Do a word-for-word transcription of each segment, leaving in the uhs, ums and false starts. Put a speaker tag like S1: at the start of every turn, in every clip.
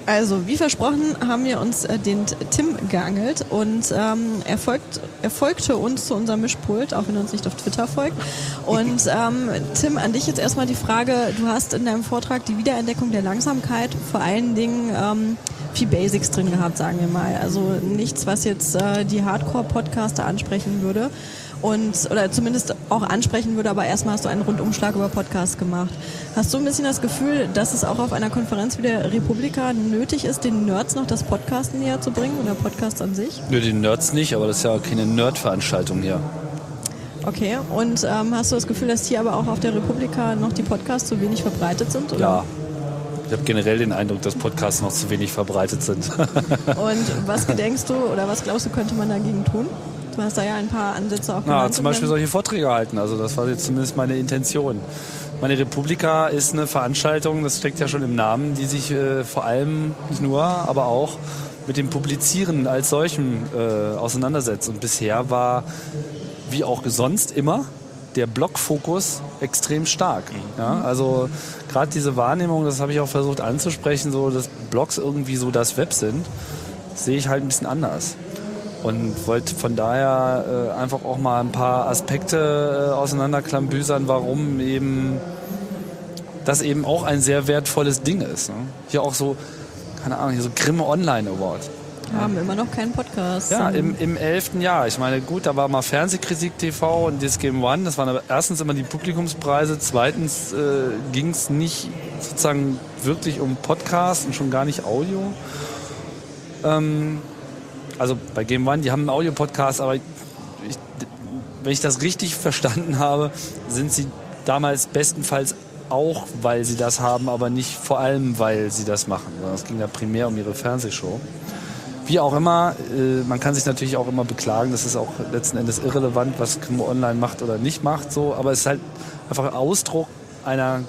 S1: Also, wie versprochen, haben wir uns äh, den Tim geangelt und ähm, er, folgt, er folgte uns zu unserem Mischpult, auch wenn er uns nicht auf Twitter folgt. Und ähm, Tim, an dich jetzt erstmal die Frage, du hast in deinem Vortrag die Wiederentdeckung der Langsamkeit vor allen Dingen ähm, viel Basics drin gehabt, sagen wir mal. Also nichts, was jetzt äh, die Hardcore-Podcaster ansprechen würde. Und, oder zumindest auch ansprechen würde, aber erstmal hast du einen Rundumschlag über Podcasts gemacht. Hast du ein bisschen das Gefühl, dass es auch auf einer Konferenz wie der Republika nötig ist, den Nerds noch das Podcasten näher zu bringen oder Podcasts an sich?
S2: Nö, den Nerds nicht, aber das ist ja keine Nerd-Veranstaltung hier.
S1: Okay, und ähm, hast du das Gefühl, dass hier aber auch auf der Republika noch die Podcasts zu wenig verbreitet sind? Oder?
S2: Ja. Ich habe generell den Eindruck, dass Podcasts noch zu wenig verbreitet sind.
S1: Und was gedenkst du oder was glaubst du, könnte man dagegen tun? Du hast da ja ein paar Ansätze auch genannt.
S2: Ja, zum Beispiel solche Vorträge halten. Also das war jetzt zumindest meine Intention. Meine Republika ist eine Veranstaltung, das steckt ja schon im Namen, die sich äh, vor allem, nicht nur, aber auch mit dem Publizieren als solchem äh, auseinandersetzt. Und bisher war, wie auch sonst immer, der Blogfokus extrem stark. Ja, also gerade diese Wahrnehmung, das habe ich auch versucht anzusprechen, so dass Blogs irgendwie so das Web sind, sehe ich halt ein bisschen anders. Und wollte von daher äh, einfach auch mal ein paar Aspekte äh, auseinanderklambüsern, warum eben das eben auch ein sehr wertvolles Ding ist. Ne? Hier auch so, keine Ahnung, hier so Grimme Online Award.
S1: Wir haben immer noch keinen Podcast.
S2: Ja, im, im elften Jahr. Ich meine, gut, da war mal Fernsehkritik T V und das Game One. Das waren aber erstens immer die Publikumspreise. Zweitens äh, ging es nicht sozusagen wirklich um Podcast und schon gar nicht Audio. Ähm, Also bei Game One, die haben einen Audio-Podcast, aber ich, wenn ich das richtig verstanden habe, sind sie damals bestenfalls auch, weil sie das haben, aber nicht vor allem, weil sie das machen. Es ging ja primär um ihre Fernsehshow. Wie auch immer, äh, man kann sich natürlich auch immer beklagen, das ist auch letzten Endes irrelevant, was Grimme Online macht oder nicht macht, so, aber es ist halt einfach Ausdruck einer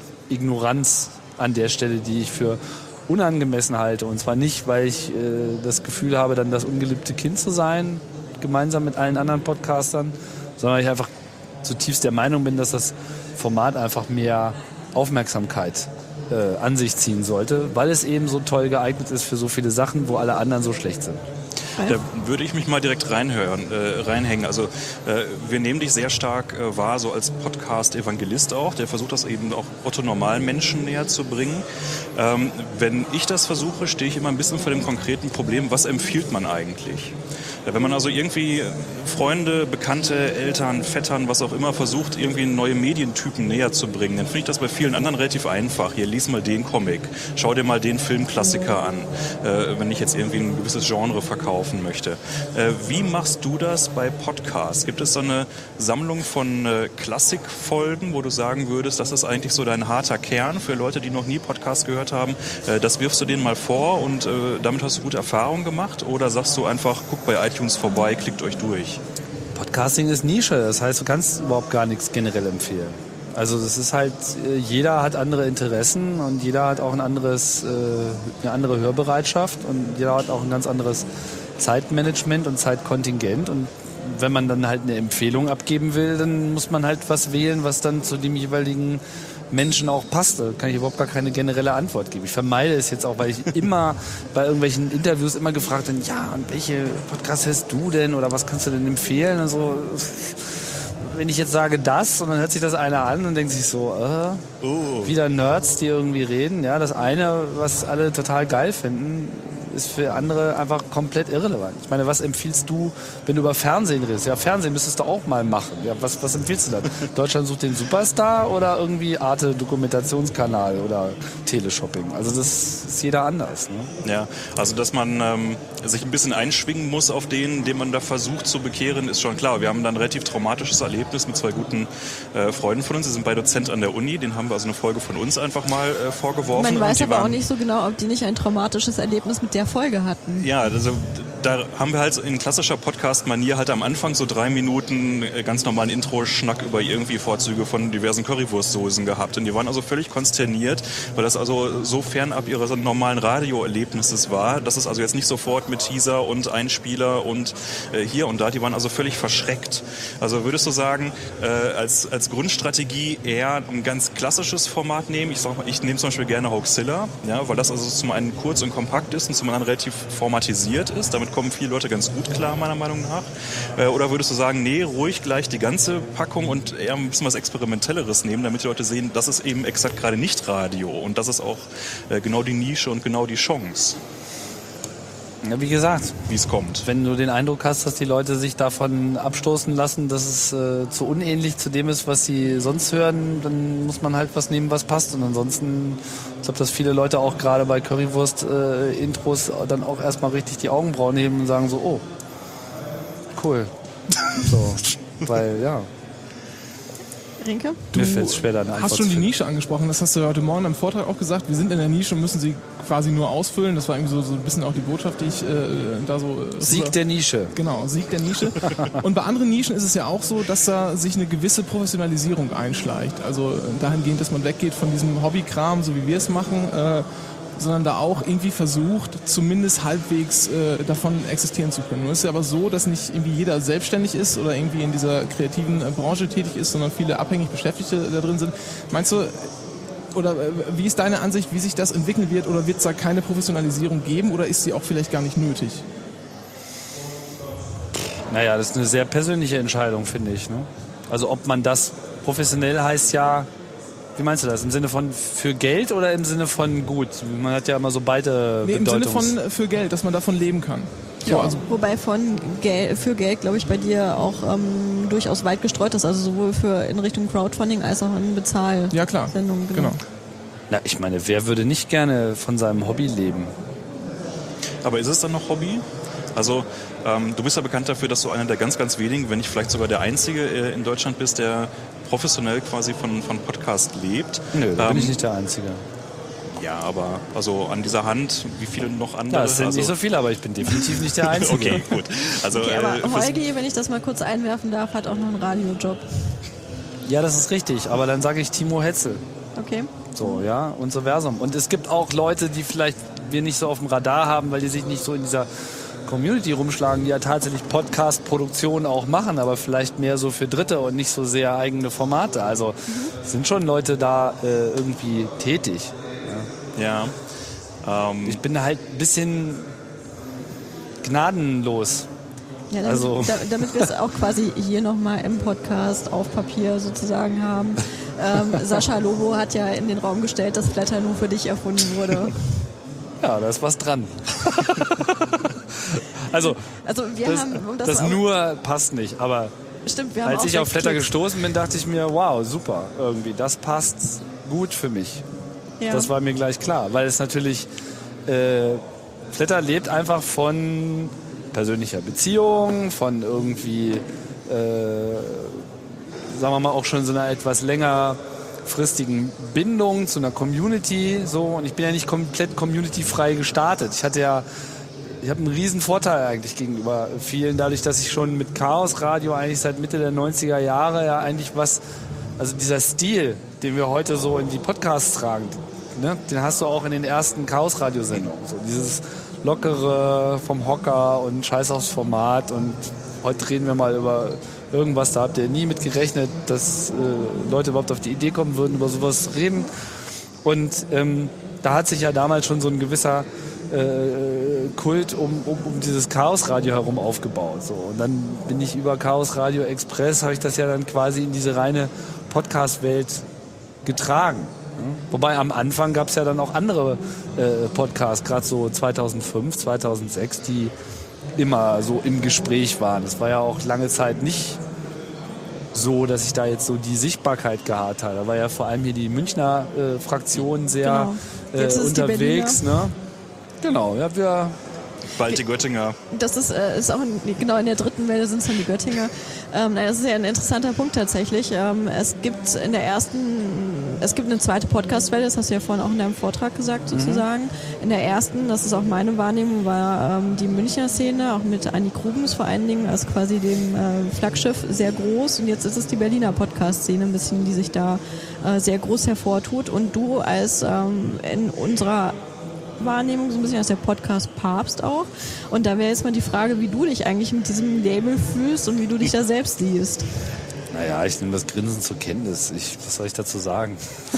S2: Ignoranz an der Stelle, die ich für unangemessen halte. Und zwar nicht, weil ich äh, das Gefühl habe, dann das ungeliebte Kind zu sein, gemeinsam mit allen anderen Podcastern, sondern weil ich einfach zutiefst der Meinung bin, dass das Format einfach mehr Aufmerksamkeit äh, an sich ziehen sollte, weil es eben so toll geeignet ist für so viele Sachen, wo alle anderen so schlecht sind.
S3: Da würde ich mich mal direkt reinhören, äh, reinhängen. Also äh, wir nehmen dich sehr stark äh, wahr, so als Podcast-Evangelist auch, der versucht das eben auch otto-normalen Menschen näher zu bringen. Ähm, wenn ich das versuche, stehe ich immer ein bisschen vor dem konkreten Problem, was empfiehlt man eigentlich? Wenn man also irgendwie Freunde, Bekannte, Eltern, Vettern, was auch immer versucht, irgendwie neue Medientypen näher zu bringen, dann finde ich das bei vielen anderen relativ einfach. Hier, lies mal den Comic, schau dir mal den Filmklassiker an, äh, wenn ich jetzt irgendwie ein gewisses Genre verkaufen möchte. Äh, wie machst du das bei Podcasts? Gibt es so eine Sammlung von äh, Klassikfolgen, wo du sagen würdest, das ist eigentlich so dein harter Kern für Leute, die noch nie Podcasts gehört haben? Äh, das wirfst du denen mal vor und äh, damit hast du gute Erfahrungen gemacht? Oder sagst du einfach, guck bei iTunes vorbei, klickt euch durch?
S2: Podcasting ist Nische, das heißt, du kannst überhaupt gar nichts generell empfehlen. Also das ist halt, jeder hat andere Interessen und jeder hat auch ein anderes, eine andere Hörbereitschaft und jeder hat auch ein ganz anderes Zeitmanagement und Zeitkontingent. Und wenn man dann halt eine Empfehlung abgeben will, dann muss man halt was wählen, was dann zu dem jeweiligen Menschen auch passt. Da kann ich überhaupt gar keine generelle Antwort geben. Ich vermeide es jetzt auch, weil ich immer bei irgendwelchen Interviews immer gefragt bin, ja, und welche Podcasts hörst du denn oder was kannst du denn empfehlen? Also, wenn ich jetzt sage das und dann hört sich das einer an und denkt sich so, äh, oh. wieder Nerds, die irgendwie reden. Ja, das eine, was alle total geil finden, ist für andere einfach komplett irrelevant. Ich meine, was empfiehlst du, wenn du über Fernsehen redest? Ja, Fernsehen müsstest du auch mal machen. Ja, was, was empfiehlst du dann? Deutschland sucht den Superstar oder irgendwie Arte Dokumentationskanal oder Teleshopping? Also das ist jeder anders. Ne?
S3: Ja, also dass man ähm, sich ein bisschen einschwingen muss auf den, den man da versucht zu bekehren, ist schon klar. Wir haben dann ein relativ traumatisches Erlebnis mit zwei guten äh, Freunden von uns. Die sind beide Dozent an der Uni. Den haben wir also eine Folge von uns einfach mal äh, vorgeworfen.
S1: Man weiß
S3: aber
S1: auch nicht so genau, ob die nicht ein traumatisches Erlebnis mit der Folge hatten.
S3: Ja, also da haben wir halt in klassischer Podcast-Manier halt am Anfang so drei Minuten ganz normalen Intro-Schnack über irgendwie Vorzüge von diversen Currywurstsoßen gehabt. Und die waren also völlig konsterniert, weil das also so fernab ihres normalen Radioerlebnisses war, dass es also jetzt nicht sofort mit Teaser und Einspieler und äh, hier und da, die waren also völlig verschreckt. Also würdest du sagen, äh, als, als Grundstrategie eher ein ganz klassisches Format nehmen? Ich sag mal, ich nehme zum Beispiel gerne Hoaxilla, ja, weil das also zum einen kurz und kompakt ist und zum anderen relativ formatisiert ist. Damit kommen viele Leute ganz gut klar, meiner Meinung nach. Äh, oder würdest du sagen, nee, ruhig gleich die ganze Packung und eher ein bisschen was Experimentelleres nehmen, damit die Leute sehen, das ist eben exakt gerade nicht Radio und das ist auch äh, genau die Nische und genau die Chance.
S2: Ja, wie gesagt,
S3: wie es kommt.
S2: Wenn du den Eindruck hast, dass die Leute sich davon abstoßen lassen, dass es äh, zu unähnlich zu dem ist, was sie sonst hören, dann muss man halt was nehmen, was passt. Und ansonsten, ich glaube, dass viele Leute auch gerade bei Currywurst-Intros äh, dann auch erstmal richtig die Augenbrauen heben und sagen so, oh, cool. So, weil, ja.
S1: Rinke?
S2: Mir fällt es schwer, da eine Antwort
S4: hast schon die
S2: zu
S4: Nische angesprochen, das hast du heute Morgen im Vortrag auch gesagt. Wir sind in der Nische und müssen sie quasi nur ausfüllen. Das war irgendwie so, so ein bisschen auch die Botschaft, die ich äh, da so... Äh,
S2: Sieg der Nische.
S4: Genau, Sieg der Nische. Und bei anderen Nischen ist es ja auch so, dass da sich eine gewisse Professionalisierung einschleicht. Also dahingehend, dass man weggeht von diesem Hobbykram, so wie wir es machen, äh, sondern da auch irgendwie versucht, zumindest halbwegs äh, davon existieren zu können. Nun ist es ja aber so, dass nicht irgendwie jeder selbstständig ist oder irgendwie in dieser kreativen äh, Branche tätig ist, sondern viele abhängig Beschäftigte da drin sind. Meinst du, oder äh, wie ist deine Ansicht, wie sich das entwickeln wird, oder wird es da keine Professionalisierung geben oder ist sie auch vielleicht gar nicht nötig?
S2: Naja, das ist eine sehr persönliche Entscheidung, finde ich. Ne? Also ob man das professionell heißt ja... Wie meinst du das? Im Sinne von für Geld oder im Sinne von gut? Man hat ja immer so beide
S4: nee,
S2: Bedeutungs...
S4: im Sinne von für Geld, dass man davon leben kann.
S1: Ja,
S4: so, also
S1: wobei von Geld, für Geld, glaube ich, bei dir auch ähm, durchaus weit gestreut ist. Also sowohl für in Richtung Crowdfunding als auch in Bezahl.
S4: Ja, klar.
S1: Sendungen, genau.
S4: genau.
S2: Na, ich meine, wer würde nicht gerne von seinem Hobby leben?
S3: Aber ist es dann noch Hobby? Also ähm, du bist ja bekannt dafür, dass du einer der ganz, ganz wenigen, wenn nicht vielleicht sogar der Einzige äh, in Deutschland bist, der professionell quasi von, von Podcast lebt.
S2: Nö, da
S3: ähm,
S2: bin ich nicht der Einzige.
S3: Ja, aber also an dieser Hand, wie viele noch andere?
S2: Ja, es sind
S3: also,
S2: nicht so viele, aber ich bin definitiv nicht der Einzige.
S3: Okay, gut. Also,
S1: Okay, aber
S3: äh, fürs-
S1: Holgi, wenn ich das mal kurz einwerfen darf, hat auch noch einen Radiojob.
S2: Ja, das ist richtig, aber dann sage ich Timo Hetzel.
S1: Okay.
S2: So, ja, und so versum. Und es gibt auch Leute, die vielleicht wir nicht so auf dem Radar haben, weil die sich nicht so in dieser Community rumschlagen, die ja tatsächlich Podcast-Produktionen auch machen, aber vielleicht mehr so für Dritte und nicht so sehr eigene Formate. Also mhm. sind schon Leute da äh, irgendwie tätig.
S3: Ja.
S2: Ähm, ich bin halt ein bisschen gnadenlos.
S1: Ja, damit,
S2: also.
S1: da, damit wir es auch quasi hier nochmal im Podcast auf Papier sozusagen haben. Ähm, Sascha Lobo hat ja in den Raum gestellt, dass Flatter nur für dich erfunden wurde.
S2: Ja, da ist was dran. also,
S1: also wir
S2: das,
S1: haben, um das,
S2: das
S1: auch,
S2: nur passt nicht, aber
S1: stimmt, wir haben
S2: als
S1: auch
S2: ich auf Flatter
S1: Klicks.
S2: gestoßen bin, dachte ich mir, wow, super, irgendwie, das passt gut für mich.
S1: Ja.
S2: Das war mir gleich klar, weil es natürlich, äh, Flatter lebt einfach von persönlicher Beziehung, von irgendwie, äh, sagen wir mal, auch schon so einer etwas längerfristigen Bindung zu einer Community, so, und ich bin ja nicht komplett community-frei gestartet. Ich hatte ja, ich habe einen riesen Vorteil eigentlich gegenüber vielen, dadurch, dass ich schon mit Chaos Radio eigentlich seit Mitte der neunziger Jahre ja eigentlich was, also dieser Stil, den wir heute so in die Podcasts tragen, ne, den hast du auch in den ersten Chaos Radio Sendungen, so dieses lockere vom Hocker und Scheiß aufs Format, und heute reden wir mal über irgendwas, da habt ihr nie mit gerechnet, dass äh, Leute überhaupt auf die Idee kommen würden, über sowas zu reden. Und ähm, da hat sich ja damals schon so ein gewisser äh, Kult um, um, um dieses Chaos-Radio herum aufgebaut. So. Und dann bin ich über Chaos Radio Express, habe ich das ja dann quasi in diese reine Podcast-Welt getragen. Ja? Wobei am Anfang gab es ja dann auch andere äh, Podcasts, gerade so zweitausendfünf, zweitausendsechs, die immer so im Gespräch waren. Das war ja auch lange Zeit nicht so, dass ich da jetzt so die Sichtbarkeit gehabt habe. Da war ja vor allem hier die Münchner äh, Fraktion sehr
S1: Genau.
S2: äh, unterwegs. Ne? Genau, ja, wir
S3: Bald die Göttinger.
S1: Das ist, äh, ist auch in, genau in der dritten Welle sind es dann die Göttinger. Ähm, das ist ja ein interessanter Punkt tatsächlich. Ähm, es gibt in der ersten, es gibt eine zweite Podcast-Welle, das hast du ja vorhin auch in deinem Vortrag gesagt sozusagen. Mhm. In der ersten, das ist auch meine Wahrnehmung, war ähm, die Münchner Szene, auch mit Anni Grubens vor allen Dingen, als quasi dem äh, Flaggschiff sehr groß. Und jetzt ist es die Berliner Podcast-Szene ein bisschen, die sich da äh, sehr groß hervortut. Und du als ähm, in unserer Wahrnehmung so ein bisschen als der Podcast-Papst auch. Und da wäre jetzt mal die Frage, wie du dich eigentlich mit diesem Label fühlst und wie du dich da selbst siehst.
S2: Naja, ich nehme das Grinsen zur Kenntnis. Ich, was soll ich dazu sagen?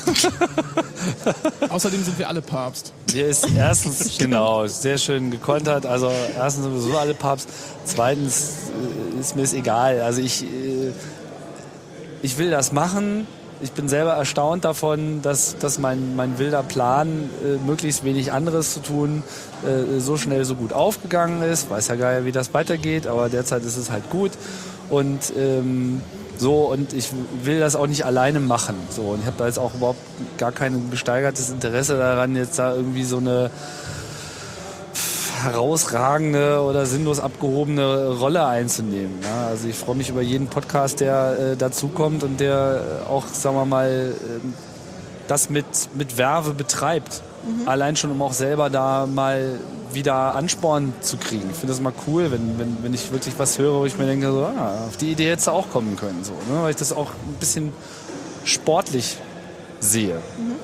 S4: Außerdem sind wir alle Papst.
S2: Hier ist erstens, genau, sehr schön gekontert. Also erstens sind wir sowieso alle Papst. Zweitens äh, ist mir es egal. Also ich, äh, ich will das machen. Ich bin selber erstaunt davon, dass, dass mein, mein wilder Plan, äh, möglichst wenig anderes zu tun, äh, so schnell so gut aufgegangen ist. Weiß ja gar nicht, wie das weitergeht, aber derzeit ist es halt gut. Und ähm, so, und ich will das auch nicht alleine machen. So, und ich habe da jetzt auch überhaupt gar kein gesteigertes Interesse daran, jetzt da irgendwie so eine herausragende oder sinnlos abgehobene Rolle einzunehmen. Ja, also ich freue mich über jeden Podcast, der äh, dazukommt und der auch, sagen wir mal, äh, das mit, mit Werbe betreibt. Mhm. Allein schon, um auch selber da mal wieder Ansporn zu kriegen. Ich finde das mal cool, wenn, wenn, wenn ich wirklich was höre, wo ich mir denke, so, ah, auf die Idee hättest du auch kommen können. So, ne? Weil ich das auch ein bisschen sportlich sehe.
S1: Mhm.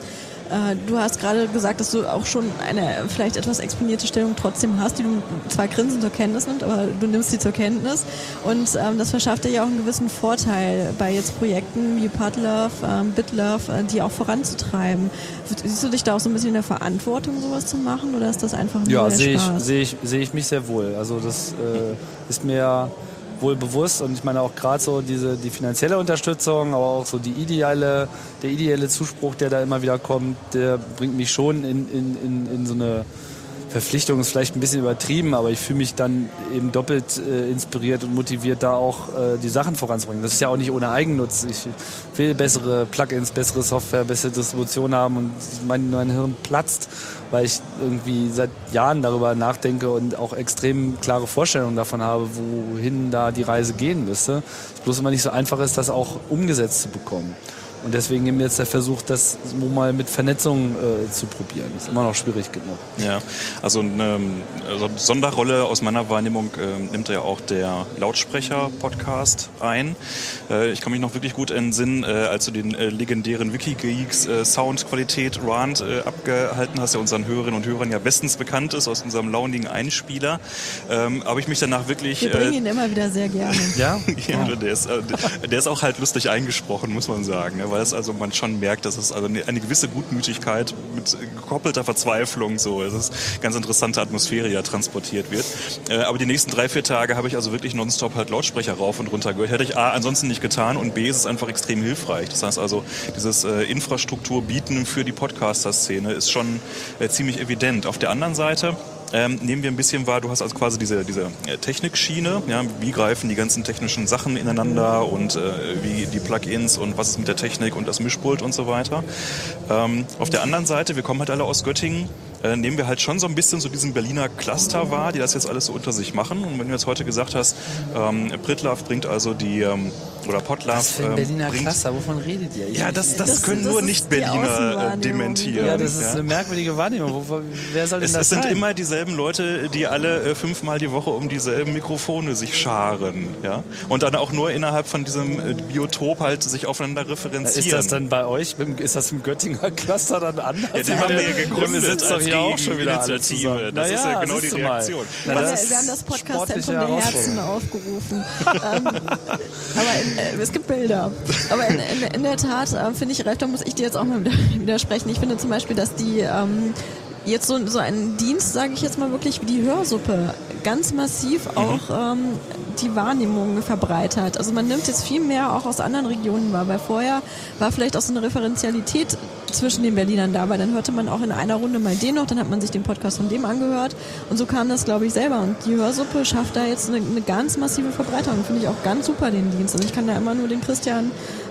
S1: Du hast gerade gesagt, dass du auch schon eine vielleicht etwas exponierte Stellung trotzdem hast, die du zwar grinsend zur Kenntnis nimmst, aber du nimmst sie zur Kenntnis. Und ähm, das verschafft dir ja auch einen gewissen Vorteil bei jetzt Projekten wie Podlove, ähm, Bitlove, äh, die auch voranzutreiben. Siehst du dich da auch so ein bisschen in der Verantwortung, sowas zu machen, oder ist das einfach nur
S2: ja,
S1: der
S2: sehe ich,
S1: Spaß?
S2: sehe ich, sehe ich mich sehr wohl. Also das äh, ist mir wohl bewusst, und ich meine auch gerade so diese die finanzielle Unterstützung, aber auch so die ideale, der ideelle Zuspruch, der da immer wieder kommt, der bringt mich schon in, in, in, in so eine Verpflichtung, ist vielleicht ein bisschen übertrieben, aber ich fühle mich dann eben doppelt äh, inspiriert und motiviert, da auch äh, die Sachen voranzubringen. Das ist ja auch nicht ohne Eigennutz. Ich will bessere Plugins, bessere Software, bessere Distribution haben, und mein, mein Hirn platzt, weil ich irgendwie seit Jahren darüber nachdenke und auch extrem klare Vorstellungen davon habe, wohin da die Reise gehen müsste. Es bloß immer nicht so einfach ist, das auch umgesetzt zu bekommen. Und deswegen eben jetzt der Versuch, das mal mit Vernetzung äh, zu probieren. Ist immer noch schwierig genug.
S3: Ja, also eine also Sonderrolle aus meiner Wahrnehmung äh, nimmt ja auch der Lautsprecher-Podcast ein. Äh, ich kann mich noch wirklich gut entsinnen, äh, als du den äh, legendären Wikigeeks äh, Soundqualität Rant äh, abgehalten hast, der unseren Hörerinnen und Hörern ja bestens bekannt ist aus unserem launigen Einspieler. Ähm, habe ich mich danach wirklich...
S1: Wir bringen ihn äh, immer wieder sehr gerne.
S2: Ja?
S3: ja, ja. Der, ist, äh, der ist auch halt lustig eingesprochen, muss man sagen. Ne? Weil es also man schon merkt, dass es also eine, eine gewisse Gutmütigkeit mit gekoppelter Verzweiflung so, es ist eine ganz interessante Atmosphäre ja transportiert wird. Äh, aber die nächsten drei, vier Tage habe ich also wirklich nonstop halt Lautsprecher rauf und runter gehört. Hätte ich A, ansonsten nicht getan, und B, ist es einfach extrem hilfreich. Das heißt also, dieses äh, Infrastruktur bieten für die Podcaster-Szene ist schon äh, ziemlich evident. Auf der anderen Seite Ähm, nehmen wir ein bisschen wahr, du hast also quasi diese, diese äh, Technikschiene, ja, wie greifen die ganzen technischen Sachen ineinander und äh, wie die Plugins und was ist mit der Technik und das Mischpult und so weiter. Ähm, auf der anderen Seite, wir kommen halt alle aus Göttingen, äh, nehmen wir halt schon so ein bisschen so diesen Berliner Cluster wahr, die das jetzt alles so unter sich machen. Und wenn du jetzt heute gesagt hast, ähm, Pritlove bringt also die, ähm, oder Podlove
S2: Was für ein Berliner
S3: ähm, bringt,
S2: Cluster, wovon redet ihr? Ich,
S3: ja, das, das,
S1: Das-
S3: können
S1: das
S3: nur
S1: ist die
S3: Nicht-Berliner äh,
S1: Außenwahrnehmung,
S3: dementieren.
S2: ja, das ist
S3: ja.
S2: eine merkwürdige Wahrnehmung. Wo, wer soll denn
S3: Es,
S2: das
S3: es sind
S2: sein?
S3: immer dieselben Leute, die alle äh, fünfmal die Woche um dieselben Mikrofone sich scharen, ja, und dann auch nur innerhalb von diesem äh, Biotop halt sich aufeinander referenzieren.
S2: Ist das dann bei euch, ist das im Göttinger Cluster dann anders?
S3: Ja, den haben wir ja gegründet
S2: Wir sitzen doch
S3: als
S2: hier auch schon wieder alle
S3: Gegeninitiative.
S2: zusammen.
S3: Das ist ja genau die
S2: siehst du mal.
S3: Reaktion.
S2: Na,
S1: Wir,
S2: das ist
S1: wir haben das Podcast-Zentrum
S2: sportliche
S1: der Herzen
S2: Herausforderung.
S1: aufgerufen. ähm, aber in, äh, es gibt Bilder. Aber in, in, in der Tat äh, finde ich, Ralf, da muss ich dir jetzt auch mal widersprechen. Ich finde zum Beispiel, dass die ähm, jetzt so, so einen Dienst, sage ich jetzt mal wirklich, wie die Hörsuppe, ganz massiv auch ähm, die Wahrnehmung verbreitert. Also man nimmt jetzt viel mehr auch aus anderen Regionen wahr, weil vorher war vielleicht auch so eine Referenzialität zwischen den Berlinern da, weil dann hörte man auch in einer Runde mal den noch, dann hat man sich den Podcast von dem angehört, und so kam das, glaube ich, selber. Und die Hörsuppe schafft da jetzt eine, eine ganz massive Verbreitung. Finde ich auch ganz super, den Dienst. Also ich kann da immer nur den Christian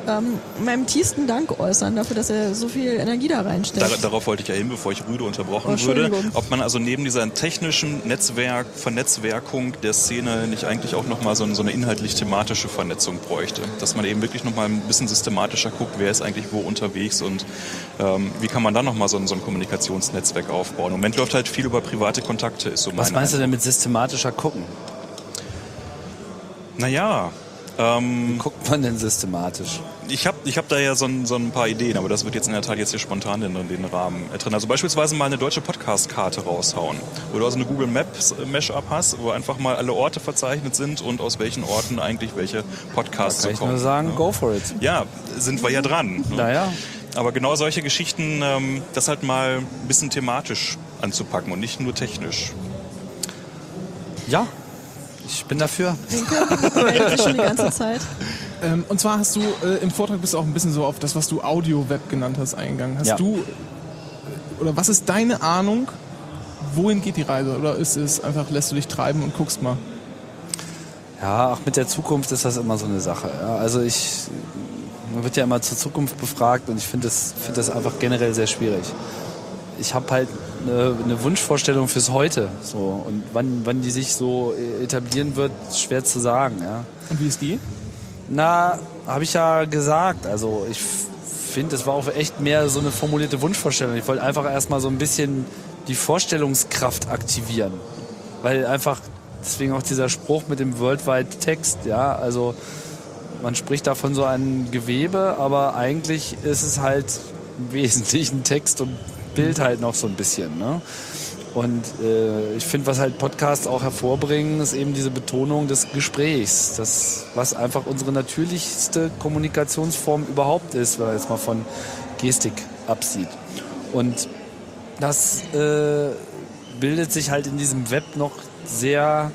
S1: ähm, meinem tiefsten Dank äußern dafür, dass er so viel Energie da reinsteckt.
S3: Dar- darauf wollte ich ja hin, bevor ich rüde unterbrochen
S1: Oh,
S3: würde.
S1: Entschuldigung.
S3: Ob man also neben dieser technischen Netzwerk, Vernetzwerkung der Szene nicht eigentlich auch nochmal so, so eine inhaltlich-thematische Vernetzung bräuchte. Dass man eben wirklich nochmal ein bisschen systematischer guckt, wer ist eigentlich wo unterwegs und ähm, wie kann man dann nochmal so ein, so ein Kommunikationsnetzwerk aufbauen. Im Moment läuft halt viel über private Kontakte. Ist so
S2: Was meinst du denn mit systematischer gucken?
S3: Naja, ähm,
S2: Wie guckt man denn systematisch?
S3: ich habe ich hab da ja so ein, so ein paar Ideen, aber das wird jetzt in der Tat jetzt hier spontan in den Rahmen drin. Also beispielsweise mal eine deutsche Podcast-Karte raushauen, wo du also eine Google Maps Mashup hast, wo einfach mal alle Orte verzeichnet sind und aus welchen Orten eigentlich welche Podcasts
S2: Kann
S3: so
S2: ich
S3: kommen.
S2: nur sagen,
S3: ne?
S2: go for it.
S3: Ja, sind wir ja dran. Ne?
S2: Naja.
S3: Aber genau solche Geschichten, ähm, das halt mal ein bisschen thematisch anzupacken und nicht nur technisch.
S2: Ja, ich bin dafür.
S1: Meldet sich schon die ganze Zeit.
S4: Ähm, und zwar hast du äh, im Vortrag bist du auch ein bisschen so auf das, was du Audio-Web genannt hast, eingegangen. Hast
S2: Ja.
S4: du, äh, oder was ist deine Ahnung, wohin geht die Reise? Oder ist es einfach, lässt du dich treiben und guckst mal?
S2: Ja, auch mit der Zukunft ist das immer so eine Sache. Ja, also ich, man wird ja immer zur Zukunft befragt und ich finde das, find das einfach generell sehr schwierig. Ich habe halt eine, eine Wunschvorstellung fürs Heute. So. Und wann, wann die sich so etablieren wird, ist schwer zu sagen. Ja.
S4: Und wie ist die?
S2: Na, habe ich ja gesagt. Also ich finde, es war auch echt mehr so eine formulierte Wunschvorstellung. Ich wollte einfach erstmal so ein bisschen die Vorstellungskraft aktivieren. Weil einfach, deswegen auch dieser Spruch mit dem Worldwide Text, ja, also man spricht da von so einem Gewebe, aber eigentlich ist es halt im Wesentlichen Text und Bild halt noch so ein bisschen, ne? Und äh, ich finde, was halt Podcasts auch hervorbringen, ist eben diese Betonung des Gesprächs, das, was einfach unsere natürlichste Kommunikationsform überhaupt ist, wenn man jetzt mal von Gestik absieht. Und das äh, bildet sich halt in diesem Web noch sehr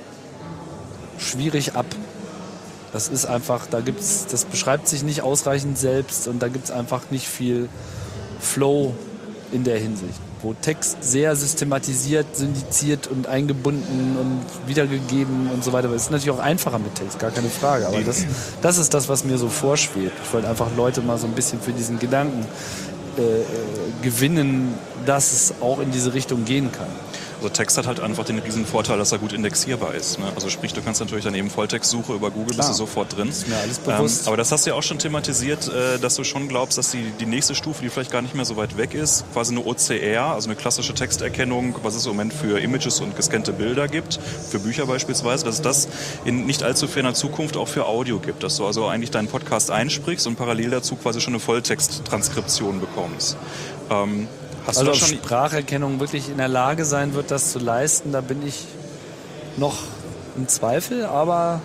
S2: schwierig ab. Das ist einfach, da gibt's, das beschreibt sich nicht ausreichend selbst und da gibt es einfach nicht viel Flow in der Hinsicht, wo Text sehr systematisiert, syndiziert und eingebunden und wiedergegeben und so weiter. Aber es ist natürlich auch einfacher mit Text, gar keine Frage. Aber das, das ist das, was mir so vorschwebt. Ich wollte einfach Leute mal so ein bisschen für diesen Gedanken äh, gewinnen, dass es auch in diese Richtung gehen kann.
S3: Also Text hat halt einfach den riesen Vorteil, dass er gut indexierbar ist. Ne? Also sprich, du kannst natürlich dann eben Volltextsuche über Google,
S2: Klar.
S3: bist du sofort drin.
S2: Ist mir alles bewusst.
S3: Ähm, aber das hast du ja auch schon thematisiert, äh, dass du schon glaubst, dass die, die nächste Stufe, die vielleicht gar nicht mehr so weit weg ist, quasi eine O C R, also eine klassische Texterkennung, was es im Moment für Images und gescannte Bilder gibt, für Bücher beispielsweise, dass es das in nicht allzu ferner Zukunft auch für Audio gibt, dass du also eigentlich deinen Podcast einsprichst und parallel dazu quasi schon eine Volltexttranskription bekommst. Ähm, Hast
S2: Also
S3: du
S2: ob
S3: da schon
S2: Spracherkennung wirklich in der Lage sein wird, das zu leisten, da bin ich noch im Zweifel, aber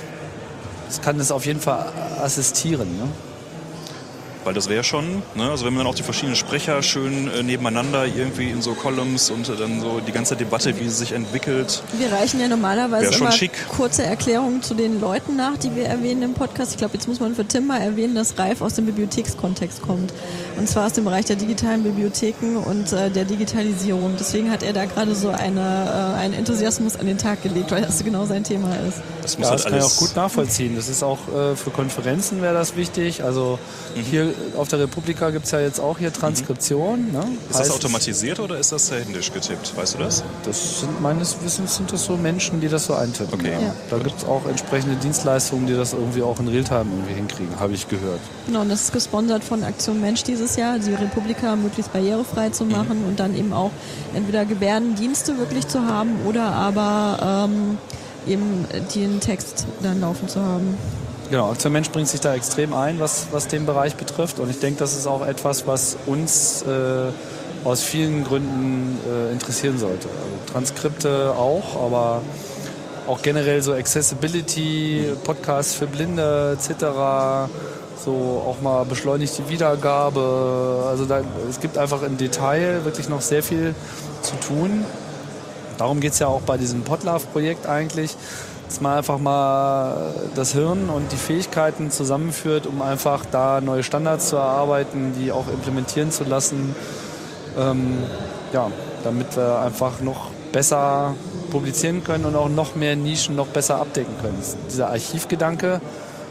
S2: es kann es auf jeden Fall assistieren. Ne?
S3: Weil das wäre schon, ne? Also wenn man dann auch die verschiedenen Sprecher schön äh, nebeneinander irgendwie in so Columns und äh, dann so die ganze Debatte, wie sie sich entwickelt.
S1: Wir reichen ja normalerweise
S3: Wär schon
S1: immer
S3: schick.
S1: kurze Erklärungen zu den Leuten nach, die wir erwähnen im Podcast. Ich glaube, jetzt muss man für Tim mal erwähnen, dass Ralf aus dem Bibliothekskontext kommt. Und zwar aus dem Bereich der digitalen Bibliotheken und äh, der Digitalisierung. Deswegen hat er da gerade so eine, äh, einen Enthusiasmus an den Tag gelegt, weil das genau sein Thema ist.
S3: Das muss
S2: Ja,
S3: halt
S2: das kann ich
S3: alles
S2: auch gut nachvollziehen. Das ist auch äh, für Konferenzen wäre das wichtig. Also
S3: Mhm.
S2: hier auf der Republika gibt es ja jetzt auch hier Transkription. Ne?
S3: Ist das
S2: Heißt,
S3: automatisiert oder ist das händisch getippt? Weißt du das?
S2: Das sind meines Wissens sind das so Menschen, die das so eintippen.
S3: Okay.
S2: Ja.
S1: Ja.
S2: Da gibt es auch entsprechende Dienstleistungen, die das irgendwie auch in Realtime irgendwie hinkriegen, habe ich gehört.
S1: Genau, und das ist gesponsert von Aktion Mensch dieses Jahr, die Republika möglichst barrierefrei zu machen und dann eben auch entweder Gebärdendienste wirklich zu haben oder aber ähm, eben den Text dann laufen zu haben.
S2: Genau, Aktion Mensch bringt sich da extrem ein, was, was den Bereich betrifft. Und ich denke, das ist auch etwas, was uns äh, aus vielen Gründen äh, interessieren sollte. Also Transkripte auch, aber auch generell so Accessibility, Podcasts für Blinde et cetera. So auch mal beschleunigte Wiedergabe. Also da, es gibt einfach im Detail wirklich noch sehr viel zu tun. Darum geht es ja auch bei diesem Podlove-Projekt eigentlich, dass man einfach mal das Hirn und die Fähigkeiten zusammenführt, um einfach da neue Standards zu erarbeiten, die auch implementieren zu lassen, ähm, ja, damit wir einfach noch besser publizieren können und auch noch mehr Nischen noch besser abdecken können. Dieser Archivgedanke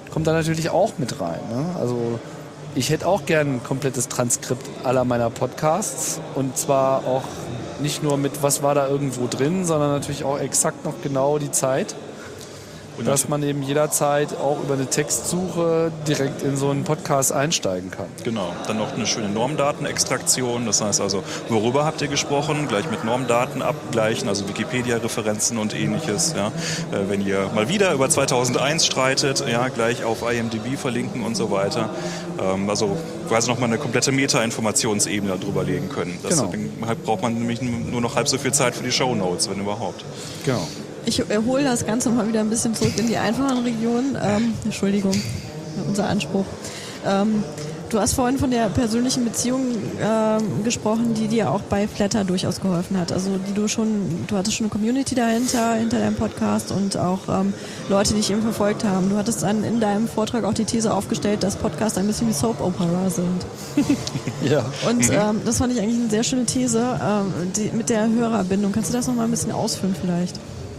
S2: kommt da natürlich auch mit rein. Ne? Also ich hätte auch gern ein komplettes Transkript aller meiner Podcasts und zwar auch nicht nur mit, was war da irgendwo drin, sondern natürlich auch exakt noch genau die Zeit. Dass man eben jederzeit auch über eine Textsuche direkt in so einen Podcast einsteigen kann.
S3: Genau, dann noch eine schöne Normdatenextraktion, das heißt also, worüber habt ihr gesprochen, gleich mit Normdaten abgleichen, also Wikipedia-Referenzen und ähnliches. Ja. Äh, wenn ihr mal wieder über zweitausendeins streitet, ja, gleich auf I M D B verlinken und so weiter. Ähm, also quasi nochmal eine komplette Meta-Informationsebene darüber legen können. Deswegen genau. braucht man nämlich nur noch halb so viel Zeit für die Shownotes, wenn überhaupt.
S2: Genau.
S1: Ich hole das Ganze mal wieder ein bisschen zurück in die einfachen Regionen. Ähm, Entschuldigung, unser Anspruch. Ähm, du hast vorhin von der persönlichen Beziehung ähm, gesprochen, die dir auch bei Flatter durchaus geholfen hat. Also die du schon, du hattest schon eine Community dahinter, hinter deinem Podcast und auch ähm, Leute, die dich eben verfolgt haben. Du hattest dann in deinem Vortrag auch die These aufgestellt, dass Podcasts ein bisschen wie Soap Opera sind.
S2: Ja.
S1: Und ähm, das fand ich eigentlich eine sehr schöne These ähm, die, mit der Hörerbindung. Kannst du das nochmal ein bisschen ausführen vielleicht?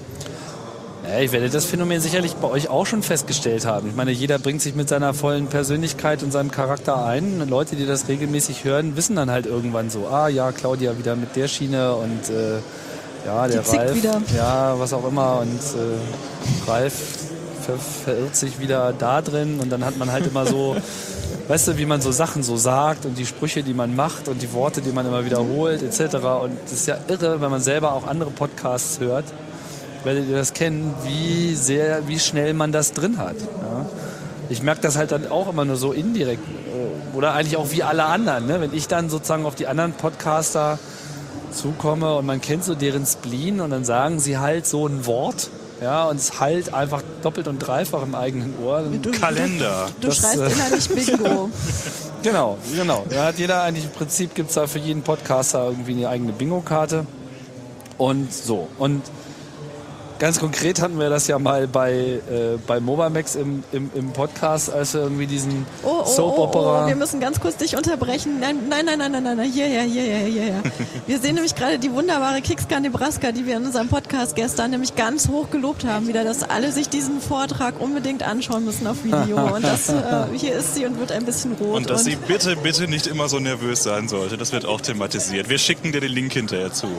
S2: Ja, ich werde das Phänomen sicherlich bei euch auch schon festgestellt haben. Ich meine, jeder bringt sich mit seiner vollen Persönlichkeit und seinem Charakter ein. Und Leute, die das regelmäßig hören, wissen dann halt irgendwann so, ah ja, Claudia wieder mit der Schiene und äh, ja, der
S1: die
S2: Ralf,
S1: wieder.
S2: ja, was auch immer. Und äh, Ralf ver verirrt sich wieder da drin und dann hat man halt immer so, weißt du, wie man so Sachen so sagt und die Sprüche, die man macht und die Worte, die man immer wiederholt et cetera. Und das ist ja irre, wenn man selber auch andere Podcasts hört. Werdet ihr das kennen, wie sehr, wie schnell man das drin hat. Ja? Ich merke das halt dann auch immer nur so indirekt oder eigentlich auch wie alle anderen. Ne? Wenn ich dann sozusagen auf die anderen Podcaster zukomme und man kennt so deren Spleen und dann sagen sie halt so ein Wort, ja, und es halt einfach doppelt und dreifach im eigenen Ohr.
S1: Du,
S3: Kalender.
S1: Du, du
S2: das,
S1: schreist
S2: äh,
S1: innerlich Bingo.
S2: Genau, genau. Da hat jeder eigentlich im Prinzip, gibt es da für jeden Podcaster irgendwie eine eigene Bingo-Karte und so. Und ganz konkret hatten wir das ja mal bei, äh, bei Mobamax im, im, im Podcast, als wir irgendwie diesen
S1: Oh, oh,
S2: Soap-Opera...
S1: oh, oh, wir müssen ganz kurz dich unterbrechen. Nein, nein, nein, nein, nein, nein, hierher, hierher, hierher. Wir sehen nämlich gerade die wunderbare Kixka Nebraska, die wir in unserem Podcast gestern nämlich ganz hoch gelobt haben, wieder, dass alle sich diesen Vortrag unbedingt anschauen müssen auf Video. Und das, äh, hier ist sie und wird ein bisschen rot.
S3: Und dass und sie bitte, bitte nicht immer so nervös sein sollte, das wird auch thematisiert. Wir schicken dir den Link hinterher zu.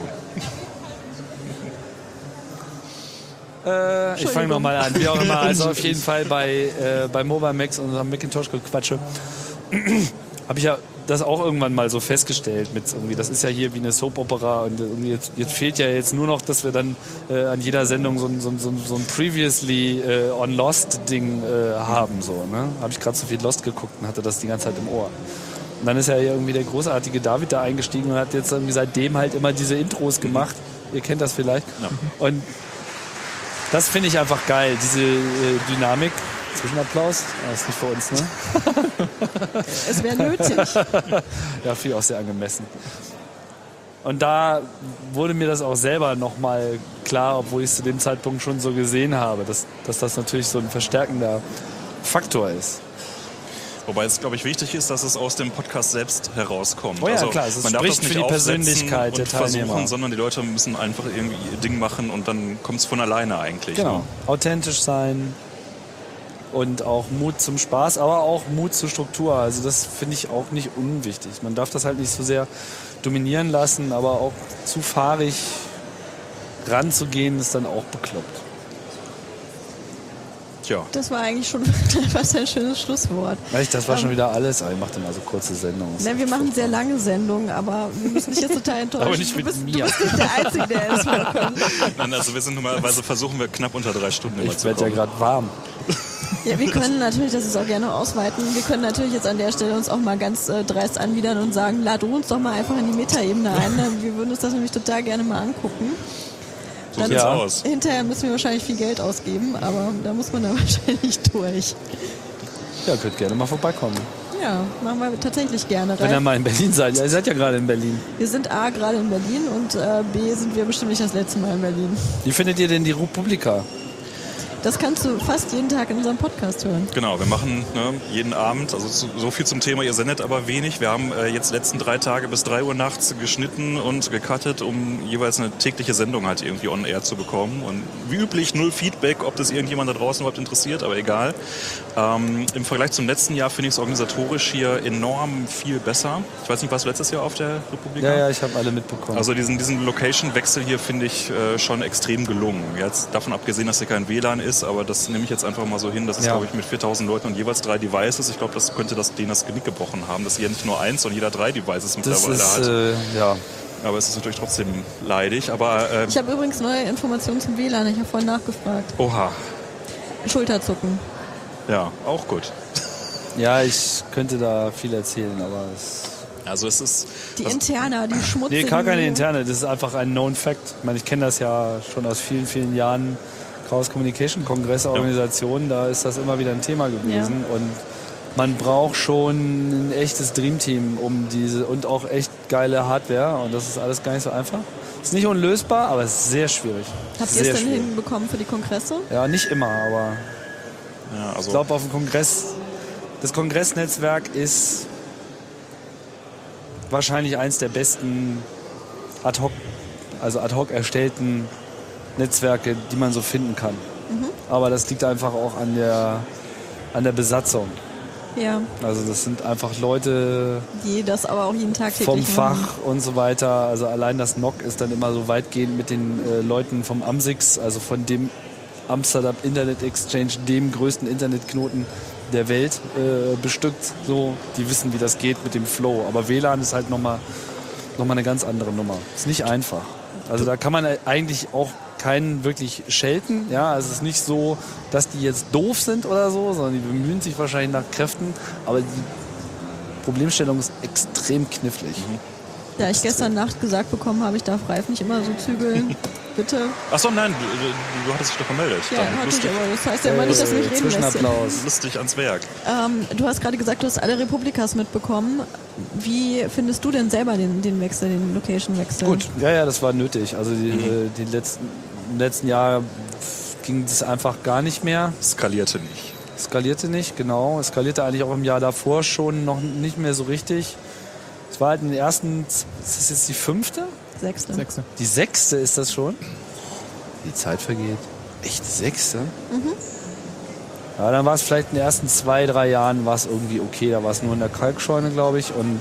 S2: Äh, ich fange nochmal an, wie auch immer. Also auf jeden Fall bei, äh, bei Mobamax und unserem Macintosh-Gequatsche habe ich ja das auch irgendwann mal so festgestellt. Mit irgendwie, das ist ja hier wie eine Soap-Opera und irgendwie jetzt, jetzt fehlt ja jetzt nur noch, dass wir dann äh, an jeder Sendung so ein, so ein, so ein, so ein Previously äh, on Lost-Ding äh, haben. So, ne? Habe ich gerade so viel Lost geguckt und hatte das die ganze Zeit im Ohr. Und dann ist ja irgendwie der großartige David da eingestiegen und hat jetzt irgendwie seitdem halt immer diese Intros gemacht. Ihr kennt das vielleicht. Ja. Und das finde ich einfach geil, diese äh, Dynamik. Zwischenapplaus? Das ist nicht für uns, ne?
S1: Es wäre nötig.
S2: Ja, finde ich auch sehr angemessen. Und da wurde mir das auch selber nochmal klar, obwohl ich es zu dem Zeitpunkt schon so gesehen habe, dass, dass das natürlich so ein verstärkender Faktor ist.
S3: Wobei es, glaube ich, wichtig ist, dass es aus dem Podcast selbst herauskommt.
S2: Oh ja,
S3: also,
S2: klar, es
S3: man darf
S2: spricht
S3: das nicht
S2: für die Persönlichkeit der
S3: und
S2: Teilnehmer.
S3: versuchen, sondern die Leute müssen einfach irgendwie ihr Ding machen und dann kommt es von alleine eigentlich.
S2: Genau,
S3: ne?
S2: Authentisch sein und auch Mut zum Spaß, aber auch Mut zur Struktur. Also das finde ich auch nicht unwichtig. Man darf das halt nicht so sehr dominieren lassen, aber auch zu fahrig ranzugehen, ist dann auch bekloppt.
S3: Tja.
S1: Das war eigentlich schon fast ein schönes Schlusswort.
S2: Echt, das war um, schon wieder alles. Aber ich mache dann also kurze Sendungen.
S1: Ne, wir machen sehr lange Sendungen, aber wir müssen dich jetzt total enttäuschen.
S2: Aber nicht mit
S1: du, bist,
S2: mir.
S1: du bist nicht der Einzige, der es vorkommt.
S3: Nein, also wir sind normalerweise, versuchen wir knapp unter drei Stunden immer
S2: ich
S3: zu kommen.
S2: Ich werde ja gerade warm.
S1: Ja, wir können natürlich, das ist auch gerne ausweiten, wir können natürlich jetzt an der Stelle uns auch mal ganz äh, dreist anbiedern und sagen, lad uns doch mal einfach in die Metaebene ein. Wir würden uns das nämlich total gerne mal angucken.
S3: So
S1: dann
S3: sieht's
S2: ja.
S3: aus.
S1: Hinterher müssen wir wahrscheinlich viel Geld ausgeben, aber da muss man dann wahrscheinlich durch.
S2: Ja, könnt gerne mal vorbeikommen.
S1: Ja, machen wir tatsächlich gerne.
S2: Wenn ihr mal in Berlin seid. Ja, ihr seid ja gerade in Berlin.
S1: Wir sind A, gerade in Berlin und äh, B, sind wir bestimmt nicht das letzte Mal in Berlin.
S2: Wie findet ihr denn die Republika?
S1: Das kannst du fast jeden Tag in unserem Podcast hören.
S3: Genau, wir machen ne, jeden Abend, also so, so viel zum Thema, ihr sendet aber wenig. Wir haben äh, jetzt letzten drei Tage bis drei Uhr nachts geschnitten und gecuttet, um jeweils eine tägliche Sendung halt irgendwie on air zu bekommen. Und wie üblich null Feedback, ob das irgendjemand da draußen überhaupt interessiert, aber egal. Ähm, im Vergleich zum letzten Jahr finde ich es organisatorisch hier enorm viel besser. Ich weiß nicht, warst du letztes Jahr auf der Republika?
S2: Ja, ja, ich habe alle mitbekommen.
S3: Also diesen, diesen Location-Wechsel hier finde ich äh, schon extrem gelungen. Jetzt davon abgesehen, dass hier kein W L A N ist, aber das nehme ich jetzt einfach mal so hin. Das ist,
S2: ja.
S3: glaube ich, mit viertausend Leuten und jeweils drei Devices. Ich glaube, das könnte das, denen das Genick gebrochen haben, dass hier nicht nur eins, sondern jeder drei Devices mittlerweile
S2: das ist,
S3: hat.
S2: Äh, ja.
S3: Aber es ist natürlich trotzdem leidig. Aber, äh,
S1: ich habe übrigens neue Informationen zum W L A N. Ich habe vorhin nachgefragt.
S3: Oha.
S1: Schulterzucken.
S3: Ja, auch gut.
S2: Ja, ich könnte da viel erzählen, aber es...
S3: Also es ist...
S1: Die
S3: also
S1: Interna, die schmutzigen...
S2: Nee, gar keine Interne. Das ist einfach ein Known Fact. Ich meine, ich kenne das ja schon aus vielen, vielen Jahren. Chaos Communication Kongresse, Organisationen, ja. Da ist das immer wieder ein Thema gewesen. Ja. Und man braucht schon ein echtes Dreamteam um diese und auch echt geile Hardware. Und das ist alles gar nicht so einfach. Ist nicht unlösbar, aber es ist sehr schwierig.
S1: Habt ihr es denn schwierig. hinbekommen für die Kongresse?
S2: Ja, nicht immer, aber
S3: ja, also
S2: ich glaube, auf dem Kongress, das Kongressnetzwerk ist wahrscheinlich eins der besten ad hoc, also ad hoc erstellten Netzwerke, die man so finden kann. Mhm. Aber das liegt einfach auch an der, an der Besatzung.
S1: Ja.
S2: Also das sind einfach Leute,
S1: die das aber auch jeden Tag
S2: vom Fach
S1: machen.
S2: Und so weiter. Also allein das N O C ist dann immer so weitgehend mit den äh, Leuten vom AMSIX, also von dem Amsterdam Internet Exchange, dem größten Internetknoten der Welt, äh, bestückt. So, die wissen, wie das geht mit dem Flow. Aber W L A N ist halt nochmal noch mal eine ganz andere Nummer. Ist nicht einfach. Also da kann man eigentlich auch keinen wirklich schelten. Ja, es ist nicht so, dass die jetzt doof sind oder so, sondern die bemühen sich wahrscheinlich nach Kräften. Aber die Problemstellung ist extrem knifflig.
S3: Mhm.
S1: Ja, ich gestern Nacht gesagt bekommen habe, ich darf Ralf nicht immer so zügeln. Bitte.
S3: Achso, nein, du, du, du hattest dich doch gemeldet.
S1: Ja, hatte ich, aber das heißt ja immer nicht, dass du mich reden lässt.
S2: Zwischenapplaus.
S3: Lustig ans Werk.
S1: Ähm, du hast gerade gesagt, du hast alle Republikas mitbekommen. Wie findest du denn selber den, den Wechsel, den Location-Wechsel?
S2: Gut, ja, ja, das war nötig. Also die, mhm. die letzten, im letzten Jahr ging es einfach gar nicht mehr.
S3: Skalierte nicht.
S2: Skalierte nicht, genau. Es skalierte eigentlich auch im Jahr davor schon noch nicht mehr so richtig. Es war halt in den ersten, ist das jetzt die fünfte?
S1: Sechste.
S4: Sechste.
S2: Die sechste ist das schon? Die Zeit vergeht. Echt, sechste? Mhm. Ja, dann war es vielleicht in den ersten zwei, drei Jahren war es irgendwie okay. Da war es nur in der Kalkscheune, glaube ich. Und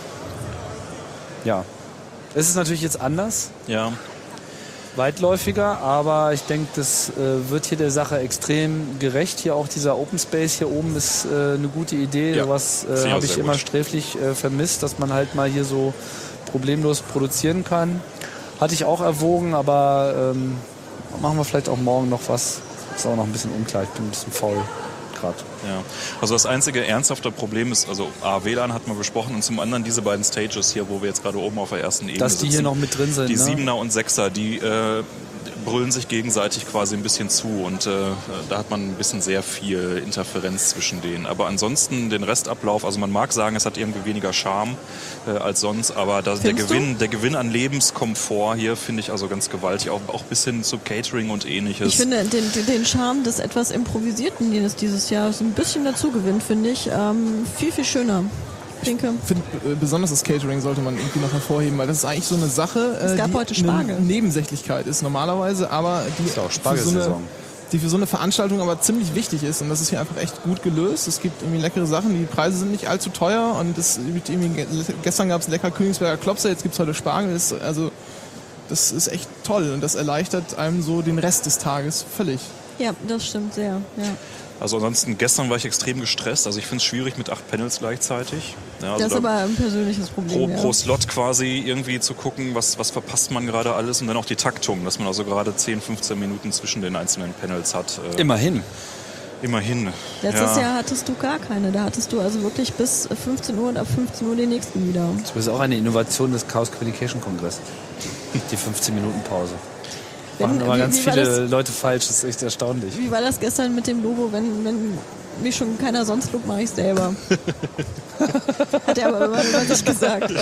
S2: ja, es ist natürlich jetzt anders.
S3: Ja.
S2: Weitläufiger, aber ich denke, das äh, wird hier der Sache extrem gerecht. Hier auch dieser Open Space hier oben ist äh, eine gute Idee.
S3: Ja,
S2: sowas äh, habe ich immer gut. sträflich äh, vermisst, dass man halt mal hier so problemlos produzieren kann. Hatte ich auch erwogen, aber ähm, machen wir vielleicht auch morgen noch was. Ist auch noch ein bisschen unklar, ich bin ein bisschen faul gerade.
S3: Ja, also das einzige ernsthafte Problem ist, also A, W L A N hat man besprochen und zum anderen diese beiden Stages hier, wo wir jetzt gerade oben auf der ersten Ebene
S2: Dass die
S3: sitzen,
S2: hier noch mit drin sind,
S3: die
S2: ne?
S3: Siebener und Sechser, die äh, brüllen sich gegenseitig quasi ein bisschen zu und äh, da hat man ein bisschen sehr viel Interferenz zwischen denen. Aber ansonsten den Restablauf, also man mag sagen, es hat irgendwie weniger Charme äh, als sonst, aber das, der Gewinn, der Gewinn an Lebenskomfort hier finde ich also ganz gewaltig, auch, auch bis hin zu Catering und ähnliches.
S1: Ich finde den, den Charme des etwas Improvisierten, den es dieses Jahr so ein bisschen dazu gewinnt, finde ich, ähm, viel, viel schöner. Ich finde,
S4: äh, besonders das Catering sollte man irgendwie noch hervorheben, weil das ist eigentlich so eine Sache,
S1: es gab
S4: die
S1: heute Spargel.
S4: eine Nebensächlichkeit ist normalerweise, aber die
S2: ist auch
S4: für so eine, die für so eine Veranstaltung aber ziemlich wichtig ist und das ist hier einfach echt gut gelöst. Es gibt irgendwie leckere Sachen, die Preise sind nicht allzu teuer und es gibt irgendwie, gestern gab es lecker Königsberger Klopse, jetzt gibt es heute Spargel, das, also das ist echt toll und das erleichtert einem so den Rest des Tages völlig.
S1: Ja, das stimmt sehr, ja.
S3: Also ansonsten, gestern war ich extrem gestresst. Also ich finde es schwierig mit acht Panels gleichzeitig. Ja, also
S1: das ist aber ein persönliches Problem.
S3: Pro,
S1: ja.
S3: pro Slot quasi irgendwie zu gucken, was, was verpasst man gerade alles und dann auch die Taktung, dass man also gerade zehn, fünfzehn Minuten zwischen den einzelnen Panels hat. Äh,
S2: Immerhin.
S3: Immerhin.
S1: Letztes
S3: ja.
S1: Jahr hattest du gar keine. Da hattest du also wirklich bis fünfzehn Uhr und ab fünfzehn Uhr den nächsten wieder.
S2: Das ist auch eine Innovation des Chaos Communication Kongresses. Die fünfzehn Minuten Pause. Machen aber ganz
S1: wie
S2: viele
S1: das,
S2: Leute falsch, das ist echt erstaunlich.
S1: Wie war das gestern mit dem Logo? Wenn, wenn mich schon keiner sonst lobt, mache ich selber. Hat er aber immer über sich gesagt.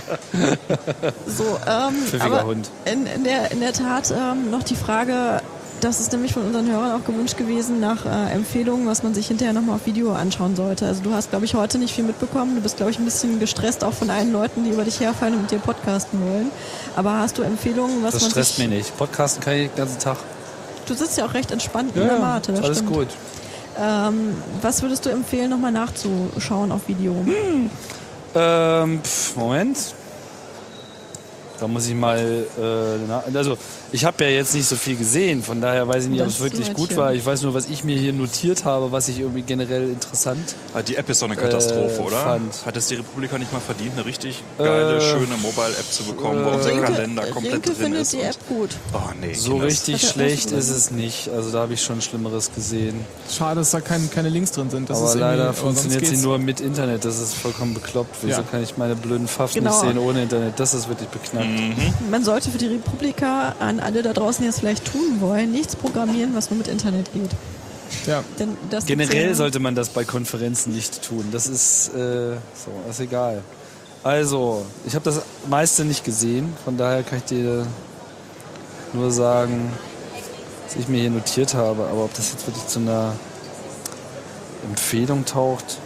S1: So, ähm,
S2: Pfiffiger
S1: aber
S2: Hund.
S1: In, in, der, in der Tat ähm, noch die Frage, das ist nämlich von unseren Hörern auch gewünscht gewesen nach äh, Empfehlungen, was man sich hinterher nochmal auf Video anschauen sollte. Also du hast, glaube ich, heute nicht viel mitbekommen. Du bist, glaube ich, ein bisschen gestresst auch von allen Leuten, die über dich herfallen und mit dir podcasten wollen. Aber hast du Empfehlungen, was
S2: das
S1: man
S2: stresst
S1: sich...
S2: mich nicht. Podcasten kann ich den ganzen Tag.
S1: Du sitzt ja auch recht entspannt
S2: Ja,
S1: in der Mate. Das
S2: alles
S1: stimmt.
S2: gut.
S1: Ähm, was würdest du empfehlen, nochmal nachzuschauen auf Video?
S2: Hm. Ähm, pf, Moment. Da muss ich mal, äh, na, also ich habe ja jetzt nicht so viel gesehen, von daher weiß ich nicht, ob
S1: Das
S2: es wirklich
S1: ist
S2: gut
S1: schön.
S2: war. Ich weiß nur, was ich mir hier notiert habe, was ich irgendwie generell interessant
S3: Ah, Die App ist doch eine Katastrophe,
S2: Äh,
S3: oder?
S2: fand.
S3: Hat es die Republika nicht mal verdient, eine richtig geile,
S2: Äh,
S3: schöne Mobile-App zu bekommen, wo unser
S1: Rinke,
S3: Kalender komplett
S1: Rinke
S3: drin
S1: findet
S3: ist?
S1: die
S3: und-
S1: App gut.
S3: Oh nee.
S2: so
S3: Kinders.
S2: richtig
S1: Hat er
S2: schlecht
S1: auch
S2: ist es nicht. Also da habe ich schon Schlimmeres gesehen.
S4: Schade, dass da kein, keine Links drin sind. Das
S2: aber
S4: ist irgendwie-
S2: leider
S4: aber sonst
S2: funktioniert sie
S4: geht's.
S2: nur mit Internet. Das ist vollkommen bekloppt. Wieso
S4: Ja.
S2: kann ich meine blöden Pfaffen
S1: Genau.
S2: nicht sehen ohne Internet? Das ist wirklich beknackt.
S1: Man sollte für die Republika an alle da draußen, die es vielleicht tun wollen, nichts programmieren, was nur mit Internet geht.
S4: Ja.
S1: Denn das
S2: Generell
S1: gibt's ja-
S2: sollte man das bei Konferenzen nicht tun. Das ist äh, so, ist egal. Also, ich habe das meiste nicht gesehen, von daher kann ich dir nur sagen, was ich mir hier notiert habe. Aber ob das jetzt wirklich zu einer Empfehlung taucht.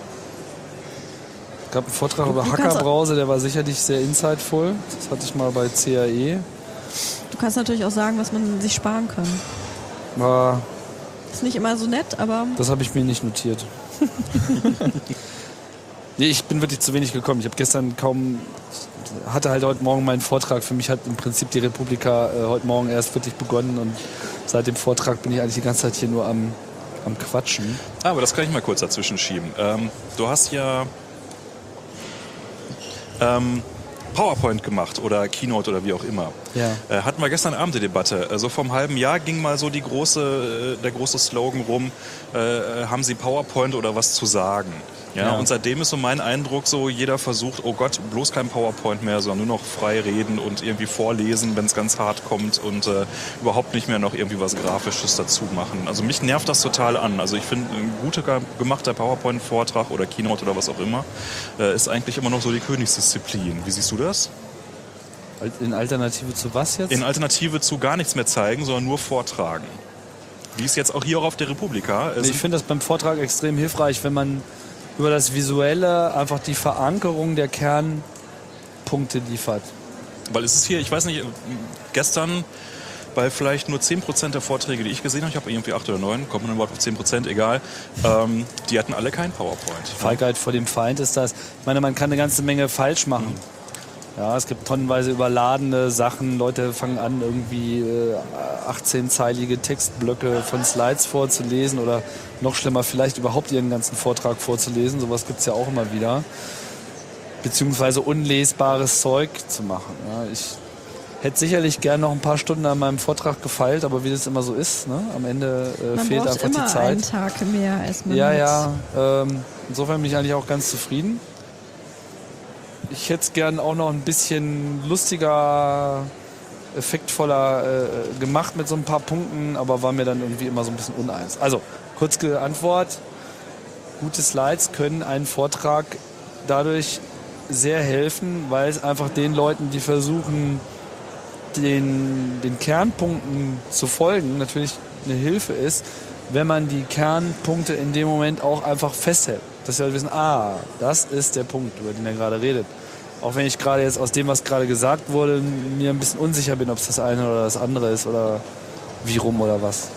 S2: Es gab einen Vortrag
S1: Du
S2: über
S1: kannst-
S2: Hackerbrowser, der war sicherlich sehr insightful. Das hatte ich mal bei C A E.
S1: Du kannst natürlich auch sagen, was man sich sparen kann.
S2: War,
S1: Ist nicht immer so nett, aber
S2: das habe ich mir nicht notiert. Nee, ich bin wirklich zu wenig gekommen. Ich habe gestern kaum, hatte halt heute Morgen meinen Vortrag. Für mich hat im Prinzip die Republika äh, heute Morgen erst wirklich begonnen und seit dem Vortrag bin ich eigentlich die ganze Zeit hier nur am, am Quatschen.
S3: Ah, aber das kann ich mal kurz dazwischen schieben. Ähm, du hast ja ähm, PowerPoint gemacht oder Keynote oder wie auch immer.
S2: Ja.
S3: Äh, hatten wir gestern Abend die Debatte. Also vor einem halben Jahr ging mal so die große, äh, der große Slogan rum, äh, haben Sie PowerPoint oder was zu sagen? Ja,
S2: Ja.
S3: Und seitdem ist so mein Eindruck so, jeder versucht, oh Gott, bloß kein PowerPoint mehr, sondern nur noch frei reden und irgendwie vorlesen, wenn es ganz hart kommt und äh, überhaupt nicht mehr noch irgendwie was Grafisches dazu machen. Also mich nervt das total an. Also ich finde, ein guter gemachter PowerPoint-Vortrag oder Keynote oder was auch immer äh, ist eigentlich immer noch so die Königsdisziplin. Wie siehst du das?
S2: In Alternative zu was jetzt?
S3: In Alternative zu gar nichts mehr zeigen, sondern nur vortragen. Wie es jetzt auch hier auch auf der Republika.
S2: Nee, ich finde das beim Vortrag extrem hilfreich, wenn man über das Visuelle einfach die Verankerung der Kernpunkte liefert.
S3: Weil es ist hier, ich weiß nicht, gestern bei vielleicht nur zehn Prozent der Vorträge, die ich gesehen habe, ich habe irgendwie acht oder neun, kommt man überhaupt auf zehn Prozent, egal, ähm, die hatten alle kein PowerPoint.
S2: Feigheit vor dem Feind ist das. Ich meine, man kann eine ganze Menge falsch machen. Ja, es gibt tonnenweise überladene Sachen. Leute fangen an, irgendwie äh, achtzehn-zeilige Textblöcke von Slides vorzulesen oder noch schlimmer, vielleicht überhaupt ihren ganzen Vortrag vorzulesen. Sowas gibt es ja auch immer wieder. Beziehungsweise unlesbares Zeug zu machen. Ja, ich hätte sicherlich gern noch ein paar Stunden an meinem Vortrag gefeilt, aber wie das immer so ist, ne? Am Ende äh,
S1: man
S2: fehlt
S1: braucht
S2: einfach
S1: immer
S2: die Zeit.
S1: einen Tag mehr, als man
S2: Ja,
S1: hat.
S2: ja. Ähm, insofern bin ich eigentlich auch ganz zufrieden. Ich hätte es gern auch noch ein bisschen lustiger, effektvoller äh, gemacht mit so ein paar Punkten, aber war mir dann irgendwie immer so ein bisschen uneins. Also, kurze Antwort. Gute Slides können einen Vortrag dadurch sehr helfen, weil es einfach den Leuten, die versuchen, den, den Kernpunkten zu folgen, natürlich eine Hilfe ist, wenn man die Kernpunkte in dem Moment auch einfach festhält. Dass wir halt wissen, ah, das ist der Punkt, über den er gerade redet. Auch wenn ich gerade jetzt aus dem, was gerade gesagt wurde, mir ein bisschen unsicher bin, ob es das eine oder das andere ist oder wie rum oder was.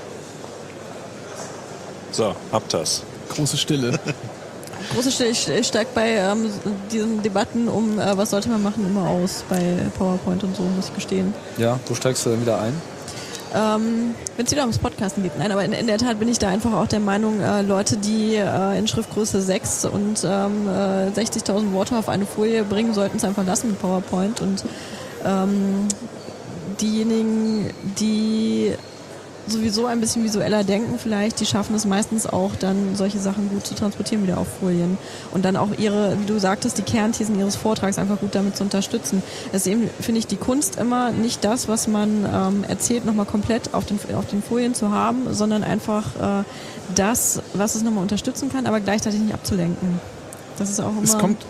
S3: So, habt das.
S4: Große Stille.
S1: Große Stelle, ich, ich steige bei ähm, diesen Debatten um, äh, was sollte man machen, immer aus bei PowerPoint und so, muss ich gestehen.
S2: Ja, wo steigst du dann wieder ein?
S1: Ähm, wenn es wieder ums Podcasten geht. Nein, aber in, in der Tat bin ich da einfach auch der Meinung, äh, Leute, die äh, in Schriftgröße sechs und ähm, äh, sechzigtausend Worte auf eine Folie bringen, sollten es einfach lassen mit PowerPoint. Und ähm, diejenigen, die sowieso ein bisschen visueller denken vielleicht, die schaffen es meistens auch dann solche Sachen gut zu transportieren wieder auf Folien und dann auch ihre, wie du sagtest, die Kernthesen ihres Vortrags einfach gut damit zu unterstützen. Es ist eben, finde ich, die Kunst immer nicht das, was man ähm, erzählt, nochmal komplett auf den, auf den Folien zu haben, sondern einfach äh, das, was es nochmal unterstützen kann, aber gleichzeitig nicht abzulenken. Das ist auch immer...
S4: Es kommt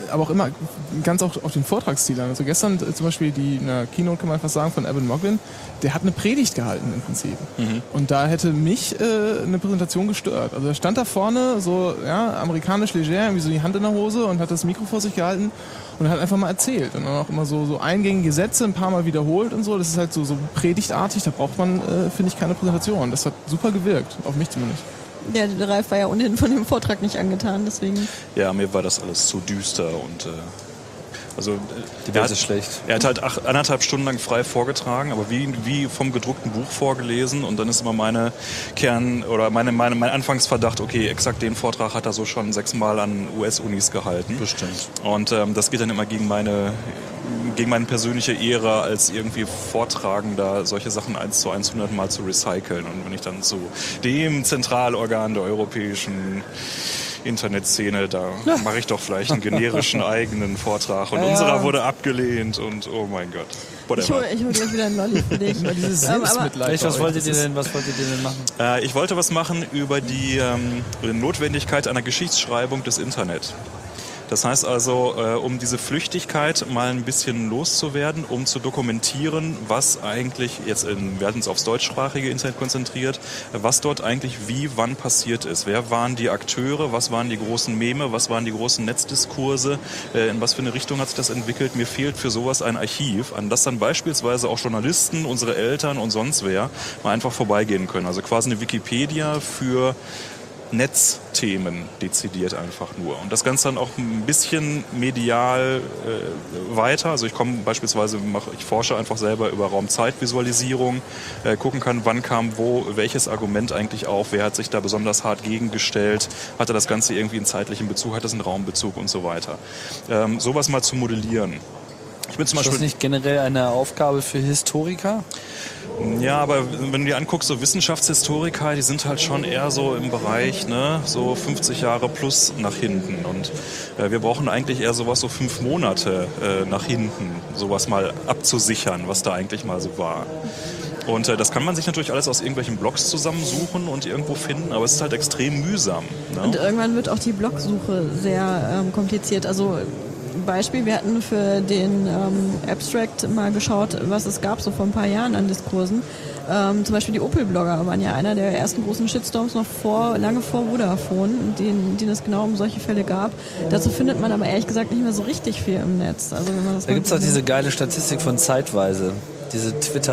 S4: aber auch immer ganz auch auf den Vortragsstil an. Also gestern äh, zum Beispiel die eine Keynote, kann man fast sagen, von Evan Moglin, der hat eine Predigt gehalten im Prinzip. Mhm. Und da hätte mich äh, eine Präsentation gestört. Also er stand da vorne, so ja, amerikanisch leger, irgendwie so die Hand in der Hose und hat das Mikro vor sich gehalten und hat einfach mal erzählt. Und dann auch immer so, so eingängige Sätze ein paar Mal wiederholt und so. Das ist halt so, so predigtartig, da braucht man, äh, finde ich, keine Präsentation. Das hat super gewirkt, auf mich zumindest.
S1: Ja, der Ralf war ja ohnehin von dem Vortrag nicht angetan, deswegen...
S3: Ja, mir war das alles zu düster und... Äh Also,
S2: die Welt ist schlecht.
S3: Er hat halt acht, anderthalb Stunden lang frei vorgetragen, aber wie, wie vom gedruckten Buch vorgelesen. Und dann ist immer meine Kern- oder meine, meine, mein Anfangsverdacht, okay, exakt den Vortrag hat er so schon sechsmal an U S-Unis gehalten.
S2: Bestimmt.
S3: Und ähm, das geht dann immer gegen meine, gegen meine persönliche Ehre, als irgendwie Vortragender solche Sachen eins zu eins hundertmal zu recyceln. Und wenn ich dann zu dem Zentralorgan der europäischen Internetszene, da ja. mache ich doch vielleicht einen generischen eigenen Vortrag und ja, unserer wurde abgelehnt und oh mein Gott.
S1: Whatever. Ich hole hol gleich wieder einen Lolli für dich.
S4: Dieses Selbstmitleid.
S2: Was wolltet ihr denn, was wolltet ihr denn machen?
S3: Äh, ich wollte was machen über die ähm, Notwendigkeit einer Geschichtsschreibung des Internet. Das heißt also, äh, um diese Flüchtigkeit mal ein bisschen loszuwerden, um zu dokumentieren, was eigentlich, jetzt in, wir hatten uns aufs deutschsprachige Internet konzentriert, was dort eigentlich wie, wann passiert ist. Wer waren die Akteure, was waren die großen Meme, was waren die großen Netzdiskurse, äh, in was für eine Richtung hat sich das entwickelt. Mir fehlt für sowas ein Archiv, an das dann beispielsweise auch Journalisten, unsere Eltern und sonst wer mal einfach vorbeigehen können. Also quasi eine Wikipedia für Netzthemen dezidiert einfach nur. Und das Ganze dann auch ein bisschen medial äh, weiter. Also ich komme beispielsweise, mache, ich forsche einfach selber über Raumzeitvisualisierung, äh, gucken kann, wann kam wo welches Argument eigentlich auf, wer hat sich da besonders hart gegengestellt, hatte das Ganze irgendwie einen zeitlichen Bezug, hat es einen Raumbezug und so weiter. Ähm, sowas mal zu modellieren. Ich bin zum
S2: Ist
S3: Beispiel
S2: das nicht generell eine Aufgabe für Historiker?
S3: Ja, aber wenn du dir anguckst, so Wissenschaftshistoriker, die sind halt schon eher so im Bereich, ne, so fünfzig Jahre plus nach hinten. Und äh, wir brauchen eigentlich eher sowas so fünf Monate äh, nach hinten, sowas mal abzusichern, was da eigentlich mal so war. Und äh, das kann man sich natürlich alles aus irgendwelchen Blogs zusammensuchen und irgendwo finden, aber es ist halt extrem mühsam. Ne?
S1: Und irgendwann wird auch die Blogsuche sehr ähm, kompliziert. Also Beispiel, wir hatten für den ähm, Abstract mal geschaut, was es gab so vor ein paar Jahren an Diskursen. Ähm, zum Beispiel die Opel-Blogger waren ja einer der ersten großen Shitstorms noch vor, lange vor Vodafone, den, den es genau um solche Fälle gab. Dazu findet man aber ehrlich gesagt nicht mehr so richtig viel im Netz. Also wenn man das
S2: da gibt es auch diese geile Statistik von Zeitweise, diese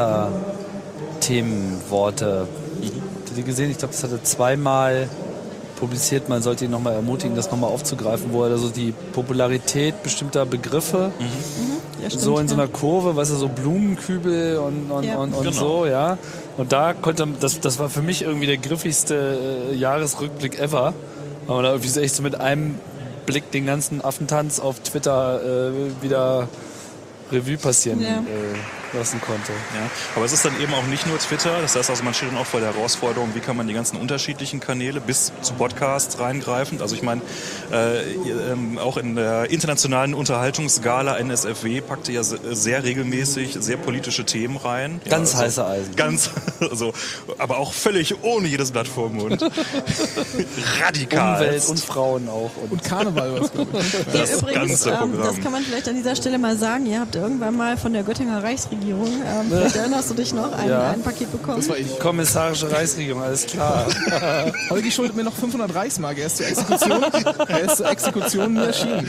S2: Twitter-Themenworte. Habt ihr die gesehen? Ich glaube, das hatte zweimal publiziert, man sollte ihn nochmal ermutigen, das nochmal aufzugreifen, wo er also die Popularität bestimmter Begriffe mhm. Ja, stimmt, so in so einer Kurve, weißt du, so Blumenkübel und, und, ja. und, und genau. so, ja. Und da konnte, das, das war für mich irgendwie der griffigste äh, Jahresrückblick ever, weil man da irgendwie so echt so mit einem Blick den ganzen Affentanz auf Twitter äh, wieder Revue passieren
S1: ja.
S2: äh, lassen konnte.
S3: Ja, aber es ist dann eben auch nicht nur Twitter, das heißt also, man steht dann auch vor der Herausforderung, wie kann man die ganzen unterschiedlichen Kanäle bis zu Podcasts reingreifen. Also ich meine, äh, äh, auch in der internationalen Unterhaltungsgala N S F W packte ja sehr regelmäßig sehr politische Themen rein.
S2: Ganz
S3: ja, also,
S2: heiße Eisen.
S3: Ganz, also, aber auch völlig ohne jedes Blatt vor dem Mund. Radikal.
S2: Umwelt und Frauen auch. Und,
S4: und Karneval was, glaube ich.
S3: Das
S1: ja, übrigens,
S3: ganze
S1: ähm,
S3: Programm.
S1: das kann man vielleicht an dieser Stelle mal sagen. Ihr habt irgendwann mal von der Göttinger Reichsregierung, ähm, vielleicht erinnerst du dich noch, ein,
S2: Ja.
S1: ein Paket bekommen?
S4: Das war ich.
S2: Kommissarische Reichsregierung, alles klar.
S4: Holgi schuldet mir noch fünfhundert Reichsmark. Er ist zur Exekution, er ist zur Exekution nie erschienen.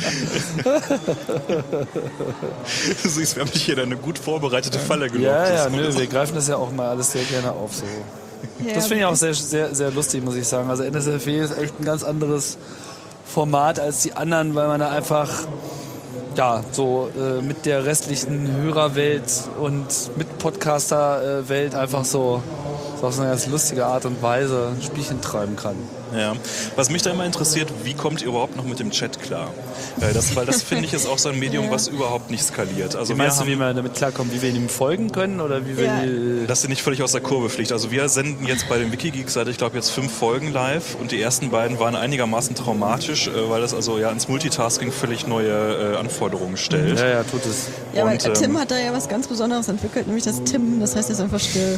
S3: Du siehst, wir haben dich hier eine gut vorbereitete Falle gelockt.
S2: Ja, ja,
S3: Das-
S2: nö, wir greifen das ja auch mal alles sehr gerne auf. So.
S1: Ja,
S2: Das finde ich auch sehr, sehr, sehr lustig, muss ich sagen. Also N S F W ist echt ein ganz anderes Format als die anderen, weil man da einfach ja, so äh, mit der restlichen Hörerwelt und mit Podcaster-Welt einfach so, so auf so eine ganz lustige Art und Weise Spielchen treiben kann.
S3: Ja. Was mich da immer interessiert, wie kommt ihr überhaupt noch mit dem Chat klar? Weil das, weil das finde ich ist auch so ein Medium, was überhaupt nicht skaliert. Also
S2: Wie
S3: wir
S2: meinst du,
S3: haben,
S2: wie wir damit klarkommen, wie wir ihm folgen können oder wie wir
S1: Ja.
S2: die,
S3: dass sie nicht völlig aus der Kurve fliegt. Also wir senden jetzt bei den Wikigeeks seit, ich glaube, jetzt fünf Folgen live und die ersten beiden waren einigermaßen traumatisch, äh, weil das also ja ins Multitasking völlig neue äh, Anforderungen stellt.
S2: Ja, ja, tut es.
S1: Ja, aber
S3: Und, ähm,
S1: Tim hat da ja was ganz Besonderes entwickelt, nämlich das Tim, das heißt, er ist einfach still.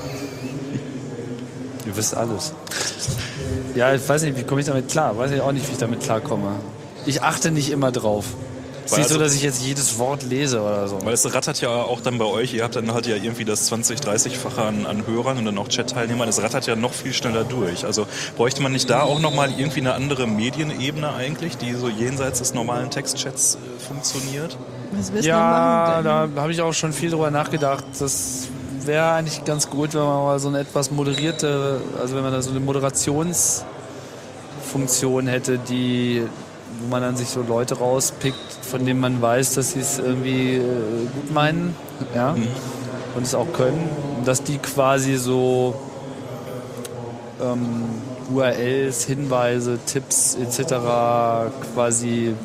S2: Ihr wisst alles. Ja, ich weiß nicht, wie komme ich damit klar? Weiß ich auch nicht, wie ich damit klarkomme. Ich achte nicht immer drauf. Es ist nicht so, dass ich jetzt jedes Wort lese oder so.
S3: Weil es rattert ja auch dann bei euch, ihr habt dann halt ja irgendwie das zwanzig-, dreißig-fache an, an Hörern und dann auch Chat-Teilnehmern, es rattert ja noch viel schneller durch. Also bräuchte man nicht da auch nochmal irgendwie eine andere Medienebene eigentlich, die so jenseits des normalen Textchats äh, funktioniert?
S1: Was willst du
S2: Ja,
S1: denn machen?
S2: da habe ich auch schon viel drüber nachgedacht. Das wäre eigentlich ganz gut, wenn man mal so eine etwas moderierte, also wenn man da so eine Moderationsfunktion hätte, die, wo man dann sich so Leute rauspickt, von denen man weiß, dass sie es irgendwie äh, gut meinen, ja, mhm. und es auch können, dass die quasi so ähm, U R Ls, Hinweise, Tipps et cetera quasi,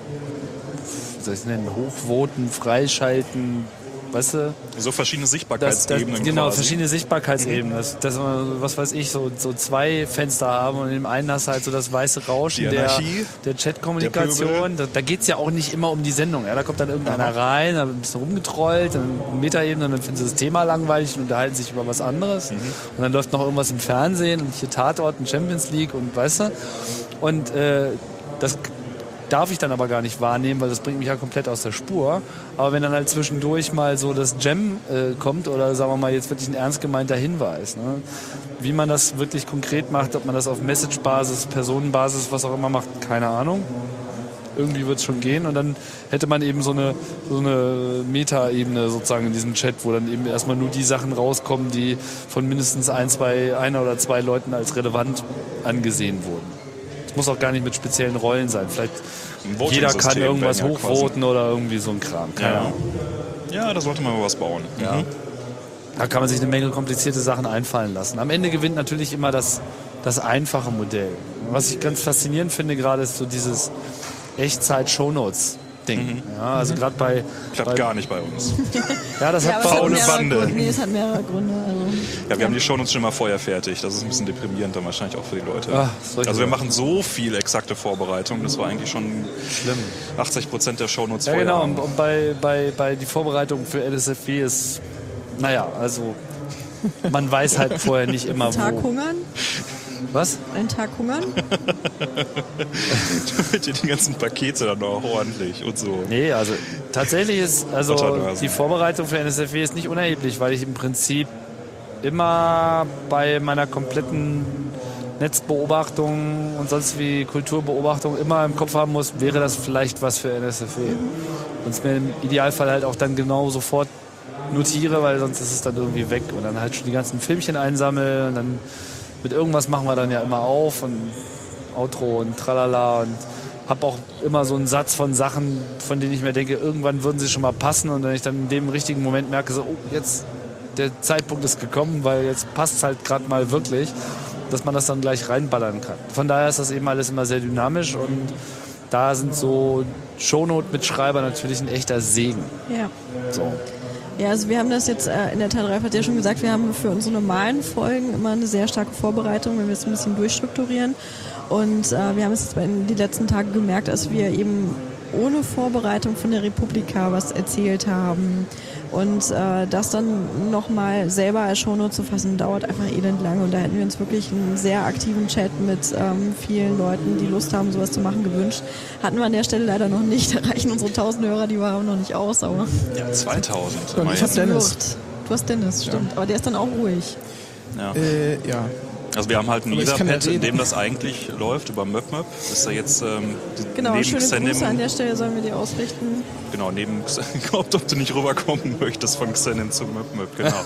S2: wie soll ich es nennen, hochvoten, freischalten, weißt du?
S3: So verschiedene Sichtbarkeitsebenen.
S2: Das, das, genau,
S3: quasi.
S2: verschiedene Sichtbarkeitsebenen.
S3: Mhm.
S2: Dass, dass man, was weiß ich, so, so zwei Fenster haben und in dem einen hast du halt so das weiße Rauschen der, der Chat-Kommunikation. Da, da geht es ja auch nicht immer um die Sendung. Ja, da kommt dann irgendeiner Aha. rein, dann ein bisschen rumgetrollt, dann Metaebene, dann finden sie das Thema langweilig und unterhalten sich über was anderes. Mhm. Und dann läuft noch irgendwas im Fernsehen und hier Tatort und Champions League und weißt du. Und äh, das darf ich dann aber gar nicht wahrnehmen, weil das bringt mich ja komplett aus der Spur. Aber wenn dann halt zwischendurch mal so das Jam äh, kommt oder sagen wir mal jetzt wirklich ein ernst gemeinter Hinweis, ne? Wie man das wirklich konkret macht, ob man das auf Message-Basis, Personenbasis, was auch immer macht, keine Ahnung. Irgendwie wird es schon gehen und dann hätte man eben so eine, so eine Meta-Ebene sozusagen in diesem Chat, wo dann eben erstmal nur die Sachen rauskommen, die von mindestens ein, zwei, einer oder zwei Leuten als relevant angesehen wurden. Muss auch gar nicht mit speziellen Rollen sein. Vielleicht jeder kann irgendwas ja hochvoten quasi. Oder irgendwie so ein Kram. Keine
S3: ja.
S2: Ahnung.
S3: Ja, da sollte man mal was bauen.
S2: Ja.
S3: Mhm.
S2: Da kann man sich eine Menge komplizierte Sachen einfallen lassen. Am Ende gewinnt natürlich immer das, das einfache Modell. Was ich ganz faszinierend finde gerade, ist so dieses Echtzeit-Shownotes. Ding. Mhm. Ja, also gerade bei...
S3: Klappt
S2: bei,
S3: gar nicht bei uns.
S2: Ja, das
S1: ja,
S2: hat
S3: faule Bande.
S1: Gründe. Nee, es hat mehrere Gründe. Also.
S3: Ja, wir ja. haben die Shownotes schon mal vorher fertig. Das ist ein bisschen deprimierend dann wahrscheinlich auch für die Leute.
S2: Ach,
S3: also wir machen so viel exakte Vorbereitung. Das war eigentlich schon
S2: schlimm.
S3: achtzig Prozent der Shownotes
S2: ja,
S3: vorher.
S2: Ja, genau. Und, und bei, bei, bei die Vorbereitung für L S F W ist, naja, also man weiß halt vorher nicht immer,
S1: Tag
S2: wo.
S1: hungern?
S2: Was?
S1: Einen Tag hungern?
S3: Damit ihr die ganzen Pakete dann auch ordentlich und so.
S2: Nee, also tatsächlich ist, also die Vorbereitung für N S F W ist nicht unerheblich, weil ich im Prinzip immer bei meiner kompletten Netzbeobachtung und sonst wie Kulturbeobachtung immer im Kopf haben muss, wäre das vielleicht was für N S F W. Und es mir im Idealfall halt auch dann genau sofort notiere, weil sonst ist es dann irgendwie weg und dann halt schon die ganzen Filmchen einsammeln und dann mit irgendwas machen wir dann ja immer auf und Outro und tralala und habe auch immer so einen Satz von Sachen, von denen ich mir denke, irgendwann würden sie schon mal passen und wenn ich dann in dem richtigen Moment merke, so, oh, jetzt der Zeitpunkt ist gekommen, weil jetzt passt es halt gerade mal wirklich, dass man das dann gleich reinballern kann. Von daher ist das eben alles immer sehr dynamisch und da sind so Shownote-Mitschreiber natürlich ein echter Segen.
S1: Ja.
S2: So.
S1: Ja, also wir haben das jetzt äh, in der Tat, Ralf hat ja schon gesagt, wir haben für unsere normalen Folgen immer eine sehr starke Vorbereitung, wenn wir es ein bisschen durchstrukturieren. Und äh, wir haben es jetzt in den letzten Tagen gemerkt, dass wir eben ohne Vorbereitung von der Republika was erzählt haben. Und äh, das dann nochmal selber als Shownote zu fassen, dauert einfach elend lang. Und da hätten wir uns wirklich einen sehr aktiven Chat mit ähm, vielen Leuten, die Lust haben, sowas zu machen, gewünscht. Hatten wir an der Stelle leider noch nicht. Da reichen unsere tausend Hörer, die waren noch nicht aus. Aber
S3: ja, zweitausend.
S4: Ich hab Dennis.
S1: Du hast Dennis, stimmt. Ja. Aber der ist dann auch ruhig.
S3: Ja.
S4: Äh, ja.
S3: Also wir haben halt ein Etherpad, in dem das eigentlich läuft, über MöpMöp. Ist da jetzt ähm,
S1: genau,
S3: neben
S1: schöne
S3: Xenim,
S1: Grüße an der Stelle sollen wir dir ausrichten.
S3: Genau, neben ob du nicht rüberkommen möchtest von Xenim zu MöpMöp, genau.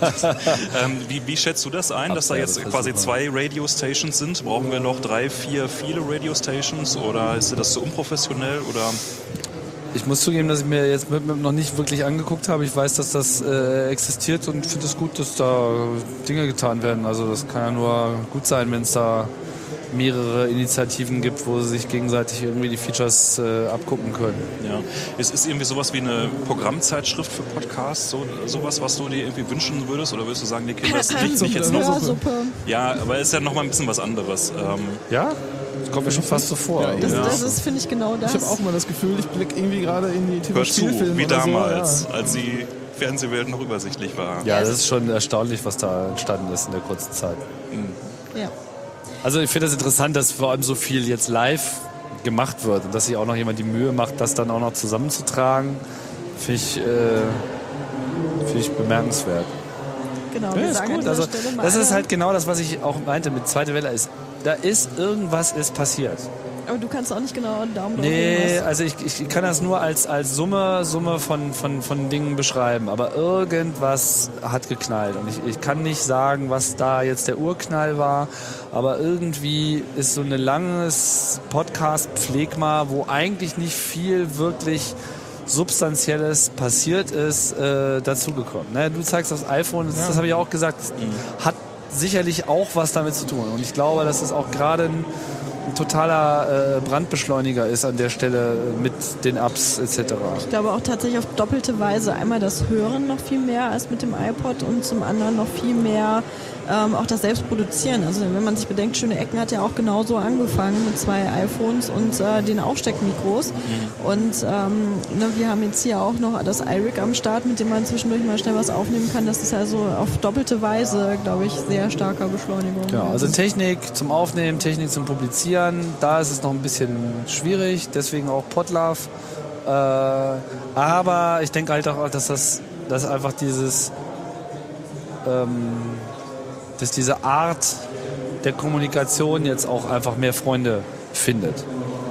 S3: ähm, wie, wie schätzt du das ein, dass da jetzt quasi zwei Radio-Stations sind? Brauchen wir noch drei, vier, viele Radio-Stations oder ist dir das zu unprofessionell oder...
S2: Ich muss zugeben, dass ich mir jetzt MöpMöp noch nicht wirklich angeguckt habe. Ich weiß, dass das äh, existiert und finde es gut, dass da Dinge getan werden. Also das kann ja nur gut sein, wenn es da mehrere Initiativen gibt, wo sie sich gegenseitig irgendwie die Features äh, abgucken können.
S3: Ja, es ist irgendwie sowas wie eine Programmzeitschrift für Podcasts, so, sowas, was du dir irgendwie wünschen würdest? Oder würdest du sagen, die Kinder, das liegt nicht jetzt noch so? Ja, aber es ist ja nochmal ein bisschen was anderes. Ähm,
S2: ja? Das kommt mir schon fast so vor.
S1: Ja, das, das ist, finde ich, genau das.
S4: Ich habe auch mal das Gefühl, ich blicke irgendwie gerade in die T
S3: V-Spielfilme wie damals,
S4: so, ja.
S3: als die Fernsehwelt noch übersichtlich war.
S2: Ja, das ist schon erstaunlich, was da entstanden ist in der kurzen Zeit.
S3: Mhm.
S1: Ja.
S2: Also ich finde das interessant, dass vor allem so viel jetzt live gemacht wird und dass sich auch noch jemand die Mühe macht, das dann auch noch zusammenzutragen, finde ich, äh, find ich bemerkenswert.
S1: Genau,
S2: Ja,
S1: wir
S2: ist
S1: sagen
S2: gut.
S1: an dieser
S2: Also,
S1: Stelle mal
S2: das ist
S1: eine-
S2: halt genau das, was ich auch meinte mit zweite Welle. Ist, da ist irgendwas ist passiert.
S1: Aber du kannst auch nicht genau einen Daumen drauf
S2: Nee,
S1: legen, was-
S2: also ich, ich kann das nur als, als Summe, Summe von, von, von Dingen beschreiben. Aber irgendwas hat geknallt. Und ich, ich kann nicht sagen, was da jetzt der Urknall war. Aber irgendwie ist so ein langes Podcast-Pflegma, wo eigentlich nicht viel wirklich Substanzielles passiert ist, äh, dazugekommen. Ne? Du zeigst das iPhone, das, das habe ich auch gesagt, hat sicherlich auch was damit zu tun. Und ich glaube, dass es auch gerade ein, ein totaler äh, Brandbeschleuniger ist an der Stelle mit den Apps et cetera.
S1: Ich glaube auch tatsächlich auf doppelte Weise. Einmal das Hören noch viel mehr als mit dem iPod und zum anderen noch viel mehr ähm, auch das Selbstproduzieren. Also wenn man sich bedenkt, Schöne Ecken hat ja auch genauso angefangen mit zwei iPhones und äh, den Aufsteckmikros. Mhm. Und ähm, ne, wir haben jetzt hier auch noch das iRig am Start, mit dem man zwischendurch mal schnell was aufnehmen kann. Das ist also auf doppelte Weise, glaube ich, sehr starker Beschleunigung.
S2: Ja, also Technik zum Aufnehmen, Technik zum Publizieren, da ist es noch ein bisschen schwierig, deswegen auch Podlove. Äh, aber ich denke halt auch, dass das dass einfach dieses ähm, dass diese Art der Kommunikation jetzt auch einfach mehr Freunde findet.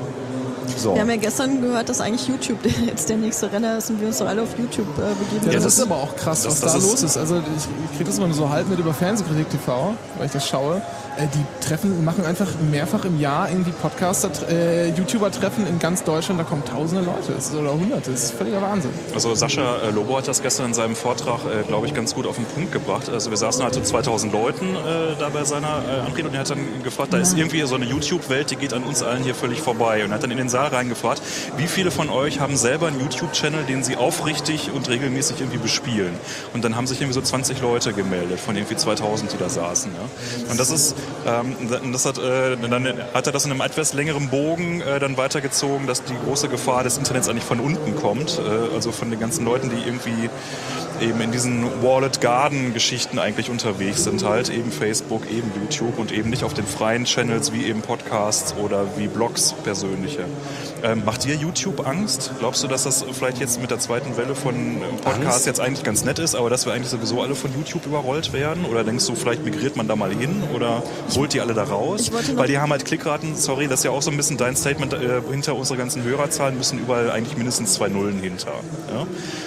S2: So.
S1: Wir haben ja gestern gehört, dass eigentlich YouTube jetzt der nächste Renner ist und wir uns doch alle auf YouTube äh, begeben.
S4: Ja,
S3: Ja,
S4: das,
S3: das-
S4: ist aber auch krass,
S3: das-
S4: was
S3: das
S4: da
S3: ist-
S4: los ist. Also ich kriege das immer nur so halb mit über Fernsehkritik T V, weil ich das schaue. Äh, die treffen, machen einfach mehrfach im Jahr irgendwie Podcaster, äh, YouTuber-Treffen in ganz Deutschland. Da kommen tausende Leute, das ist, oder hunderte. Das ist völliger Wahnsinn.
S3: Also Sascha äh, Lobo hat das gestern in seinem Vortrag, äh, glaube ich, ganz gut auf den Punkt gebracht. Also wir saßen halt so zweitausend Leuten äh, da bei seiner äh, Anrede und er hat dann gefragt, da ist irgendwie so eine YouTube-Welt, die geht an uns allen hier völlig vorbei. Und er hat dann in den Saal reingefragt, wie viele von euch haben selber einen YouTube-Channel, den sie aufrichtig und regelmäßig irgendwie bespielen? Und dann haben sich irgendwie so zwanzig Leute gemeldet, von irgendwie zweitausend, die da saßen. Ja? Und das ist, ähm, das hat, äh, dann hat er das in einem etwas längeren Bogen äh, dann weitergezogen, dass die große Gefahr des Internets eigentlich von unten kommt, äh, also von den ganzen Leuten, die irgendwie eben in diesen Walled Garden Geschichten eigentlich unterwegs sind, halt eben Facebook, eben YouTube und eben nicht auf den freien Channels wie eben Podcasts oder wie Blogs persönliche. Ähm, macht dir YouTube Angst? Glaubst du, dass das vielleicht jetzt mit der zweiten Welle von Podcasts
S2: Angst?
S3: jetzt eigentlich ganz nett ist, aber dass wir eigentlich sowieso alle von YouTube überrollt werden? Oder denkst du, vielleicht migriert man da mal hin oder holt die alle da raus?
S1: Ich wollte noch-
S3: Weil die haben halt Klickraten, sorry, das ist ja auch so ein bisschen dein Statement, äh, hinter unserer ganzen Hörerzahlen müssen überall eigentlich mindestens zwei Nullen hinter. Ja?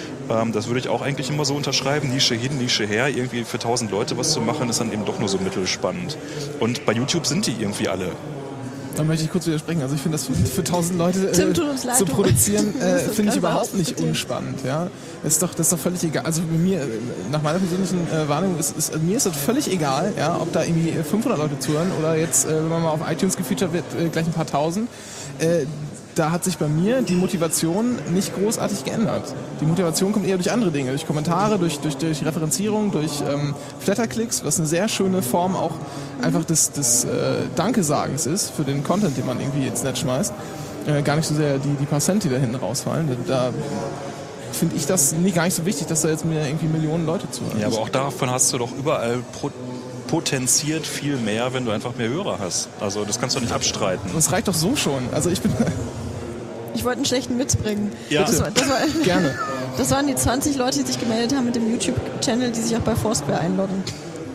S3: Das würde ich auch eigentlich immer so unterschreiben, Nische hin, Nische her. Irgendwie für tausend Leute was zu machen, ist dann eben doch nur so mittelspannend. Und bei YouTube sind die irgendwie alle.
S4: Da möchte ich kurz widersprechen. Also ich finde das für, für tausend Leute
S1: Tim,
S4: äh,
S1: tut uns leid,
S4: zu
S1: du-
S4: produzieren,
S1: du
S4: äh,
S1: musst das
S4: finde ich
S1: Ganze
S4: überhaupt nicht
S1: ausdiskutieren.
S4: unspannend. Ja? Das, ist doch, das ist doch völlig egal. Also bei mir, äh, nach meiner persönlichen äh, Wahrnehmung, ist, ist, mir ist das völlig egal, ja, ob da irgendwie fünfhundert Leute zuhören oder jetzt, äh, wenn man mal auf iTunes gefeatured wird, äh, gleich ein paar tausend. Äh, da hat sich bei mir die Motivation nicht großartig geändert. Die Motivation kommt eher durch andere Dinge, durch Kommentare, durch, durch, durch Referenzierung, durch ähm, Flatterklicks, was eine sehr schöne Form auch einfach des, des äh, Dankesagens ist für den Content, den man irgendwie ins Netz schmeißt. Äh, gar nicht so sehr die, die paar Cent, die da hinten rausfallen. Da, da finde ich das nicht, gar nicht so wichtig, dass da jetzt mir irgendwie Millionen Leute zuhören.
S3: Ja, aber auch davon hast du doch überall pro potenziert viel mehr, wenn du einfach mehr Hörer hast. Also das kannst du nicht abstreiten.
S4: Das reicht doch so schon. Also ich bin...
S1: Ich wollte einen schlechten Witz bringen.
S3: Ja.
S1: Das, war, das, war,
S4: Gerne.
S1: das waren die zwanzig Leute, die sich gemeldet haben mit dem YouTube-Channel, die sich auch bei Foursquare einloggen.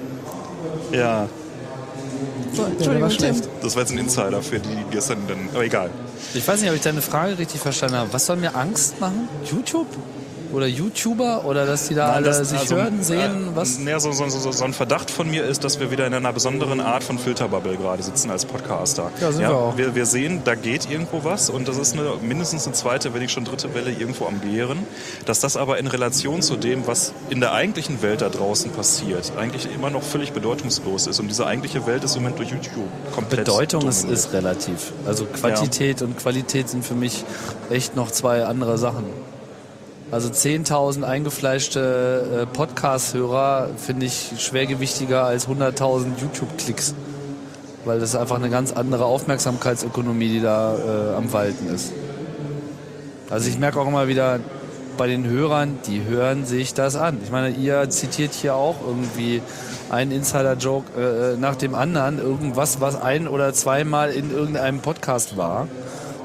S3: Ja,
S1: So,
S4: der
S1: Entschuldigung,
S4: war
S1: Tim.
S4: schlecht.
S3: das war jetzt ein Insider für die, die gestern dann... Aber egal.
S2: Ich weiß nicht, ob ich deine Frage richtig verstanden habe. Was soll mir Angst machen? YouTube? Oder YouTuber? Oder dass die da
S3: Nein,
S2: alle
S3: das-
S2: sich
S3: also,
S2: hören, sehen?
S3: äh,
S2: Was?
S3: naja, so, so, so, so ein Verdacht von mir ist, dass wir wieder in einer besonderen Art von Filterbubble gerade sitzen als Podcaster.
S2: Ja, sind wir auch.
S3: Wir, wir sehen, da geht irgendwo was und das ist eine, mindestens eine zweite, wenn nicht schon dritte Welle irgendwo am Gären. Dass das aber in Relation zu dem, was in der eigentlichen Welt da draußen passiert, eigentlich immer noch völlig bedeutungslos ist. Und diese eigentliche Welt ist im Moment durch YouTube komplett
S2: Bedeutung ist,
S3: dominiert.
S2: ist relativ. Also Quantität und Qualität sind für mich echt noch zwei andere Sachen. Also zehntausend eingefleischte äh, Podcast-Hörer finde ich schwergewichtiger als hunderttausend YouTube-Klicks. Weil das ist einfach eine ganz andere Aufmerksamkeitsökonomie, die da äh, am Walten ist. Also ich merke auch immer wieder bei den Hörern, die hören sich das an. Ich meine, ihr zitiert hier auch irgendwie einen Insider-Joke äh, nach dem anderen. Irgendwas, was ein- oder zweimal in irgendeinem Podcast war.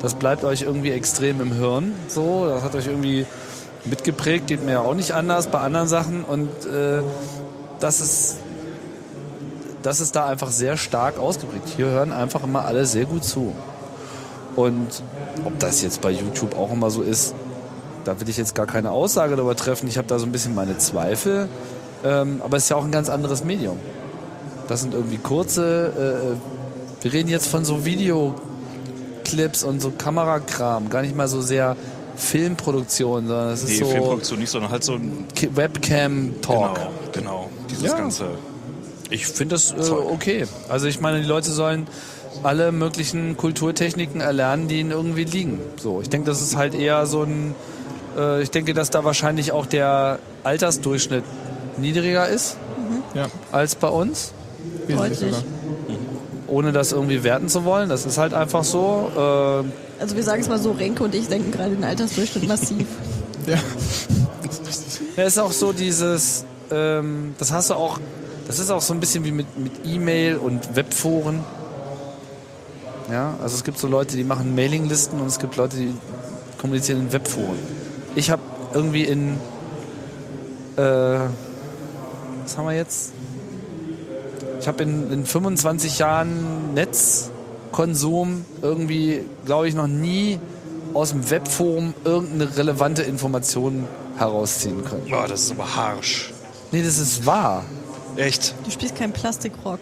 S2: das bleibt euch irgendwie extrem im Hirn. So, das hat euch irgendwie mitgeprägt, geht mir ja auch nicht anders bei anderen Sachen. Und äh, das ist, das ist da einfach sehr stark ausgeprägt. Hier hören einfach immer alle sehr gut zu. Und ob das jetzt bei YouTube auch immer so ist, da will ich jetzt gar keine Aussage darüber treffen. Ich habe da so ein bisschen meine Zweifel. Ähm, aber es ist ja auch ein ganz anderes Medium. Das sind irgendwie kurze, äh, wir reden jetzt von so Videoclips und so Kamerakram, gar nicht mal so sehr Filmproduktion, sondern es ist
S3: nee,
S2: so
S3: Filmproduktion nicht, sondern halt so ein
S2: Webcam-Talk.
S3: Genau, genau. Dieses
S2: Ja.
S3: ganze.
S2: Ich finde das äh, okay. Also ich meine, die Leute sollen alle möglichen Kulturtechniken erlernen, die ihnen irgendwie liegen. So, ich denke, das ist halt eher so ein, äh, ich denke, dass da wahrscheinlich auch der Altersdurchschnitt niedriger ist
S4: Ja,
S2: als bei uns.
S4: wesentlich
S1: Deutlich.
S4: sogar.
S2: Ohne das irgendwie werten zu wollen. Das ist halt einfach so. Äh,
S1: Also wir sagen es mal so, Renke und ich denken gerade den Altersdurchschnitt massiv.
S4: Ja.
S2: ja, ist auch so dieses, ähm, das hast du auch, das ist auch so ein bisschen wie mit, mit E-Mail und Webforen. Ja, also es gibt so Leute, die machen Mailinglisten und es gibt Leute, die kommunizieren in Webforen. Ich habe irgendwie in, äh, was haben wir jetzt? Ich habe in, in fünfundzwanzig Jahren Netzkonsum irgendwie, glaube ich, noch nie aus dem Webforum irgendeine relevante Information herausziehen können.
S3: Oh, das ist aber harsch.
S2: Nee, das ist wahr.
S3: Echt?
S1: Du spielst keinen Plastikrock.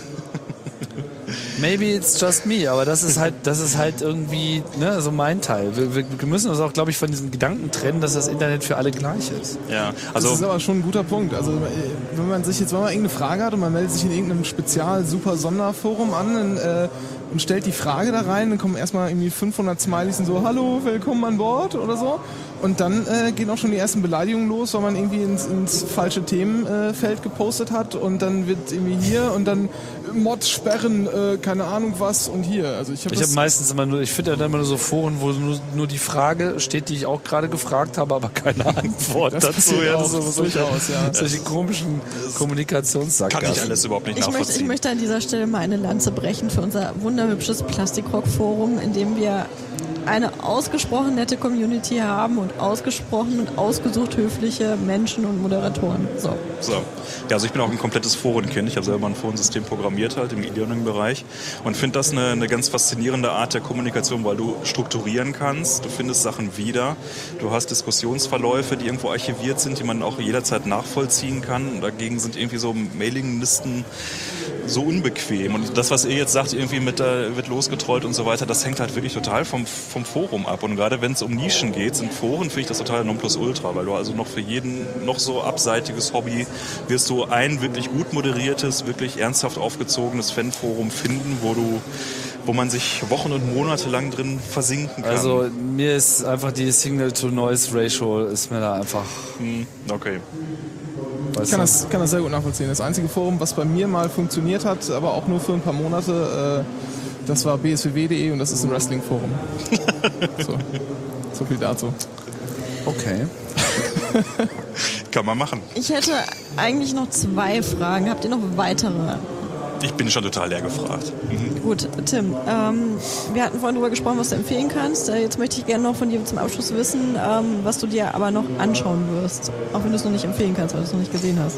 S2: Maybe it's just me, aber das ist halt, das ist halt irgendwie, ne, so mein Teil. Wir, wir, wir müssen uns auch, glaube ich, von diesem Gedanken trennen, dass das Internet für alle gleich ist.
S3: Ja,
S4: Das ist
S3: also
S4: aber schon ein guter Punkt. Also wenn man sich jetzt, wenn man irgendeine Frage hat und man meldet sich in irgendeinem Spezial-Super-Sonderforum an und, äh, und stellt die Frage da rein, dann kommen erstmal irgendwie fünfhundert Smileys und so, hallo, willkommen an Bord oder so. Und dann äh, gehen auch schon die ersten Beleidigungen los, weil man irgendwie ins, ins falsche Themenfeld äh, gepostet hat und dann wird irgendwie hier und dann Mods sperren, äh, keine Ahnung was und hier. Also ich habe
S2: Ich habe meistens immer nur, ich finde ja dann immer nur so Foren, wo nur, nur die Frage steht, die ich auch gerade gefragt habe, aber keine Antwort
S4: Das
S2: dazu.
S4: passiert
S2: Ja,
S4: auch,
S2: so, so,
S4: durchaus, ja.
S2: Solche komischen Kommunikationssackgassen.
S3: kann ich alles überhaupt nicht
S1: Ich möchte, ich
S3: nachvollziehen.
S1: möchte an dieser Stelle mal eine Lanze brechen für unser wunderhübsches Plastikrock-Forum, in dem wir eine ausgesprochen nette Community haben und ausgesprochen und ausgesucht höfliche Menschen und Moderatoren. So.
S3: So. Ja, also ich bin auch ein komplettes Forenkind. Ich habe selber ein Forensystem programmiert halt im E-Learning-Bereich und finde das eine, eine ganz faszinierende Art der Kommunikation, weil du strukturieren kannst, du findest Sachen wieder, du hast Diskussionsverläufe, die irgendwo archiviert sind, die man auch jederzeit nachvollziehen kann. Und dagegen sind irgendwie so Mailinglisten so unbequem. Und das, was ihr jetzt sagt, irgendwie mit da wird losgetrollt und so weiter, das hängt halt wirklich total vom, vom Forum ab. Und gerade wenn es um Nischen geht, sind Foren, finde ich das total Nonplusultra, weil du also noch für jeden noch so abseitiges Hobby wirst du ein wirklich gut moderiertes, wirklich ernsthaft aufgezogenes Fanforum finden, wo du wo man sich Wochen und Monate lang drin versinken kann.
S2: Also mir ist einfach die Signal-to-Noise-Ratio ist mir da einfach...
S3: Hm, okay.
S4: Ich kann das, kann das sehr gut nachvollziehen. Das einzige Forum, was bei mir mal funktioniert hat, aber auch nur für ein paar Monate, äh, das war b s w w punkt d e und das ist ein Wrestling-Forum. so. so viel dazu.
S2: Okay.
S3: Kann man machen.
S1: Ich hätte eigentlich noch zwei Fragen. Habt ihr noch weitere?
S3: Ich bin schon total leer gefragt. Mhm.
S1: Gut, Tim, ähm, wir hatten vorhin darüber gesprochen, was du empfehlen kannst. Äh, jetzt möchte ich gerne noch von dir zum Abschluss wissen, ähm, was du dir aber noch anschauen wirst. Auch wenn du es noch nicht empfehlen kannst, weil du es noch nicht gesehen hast.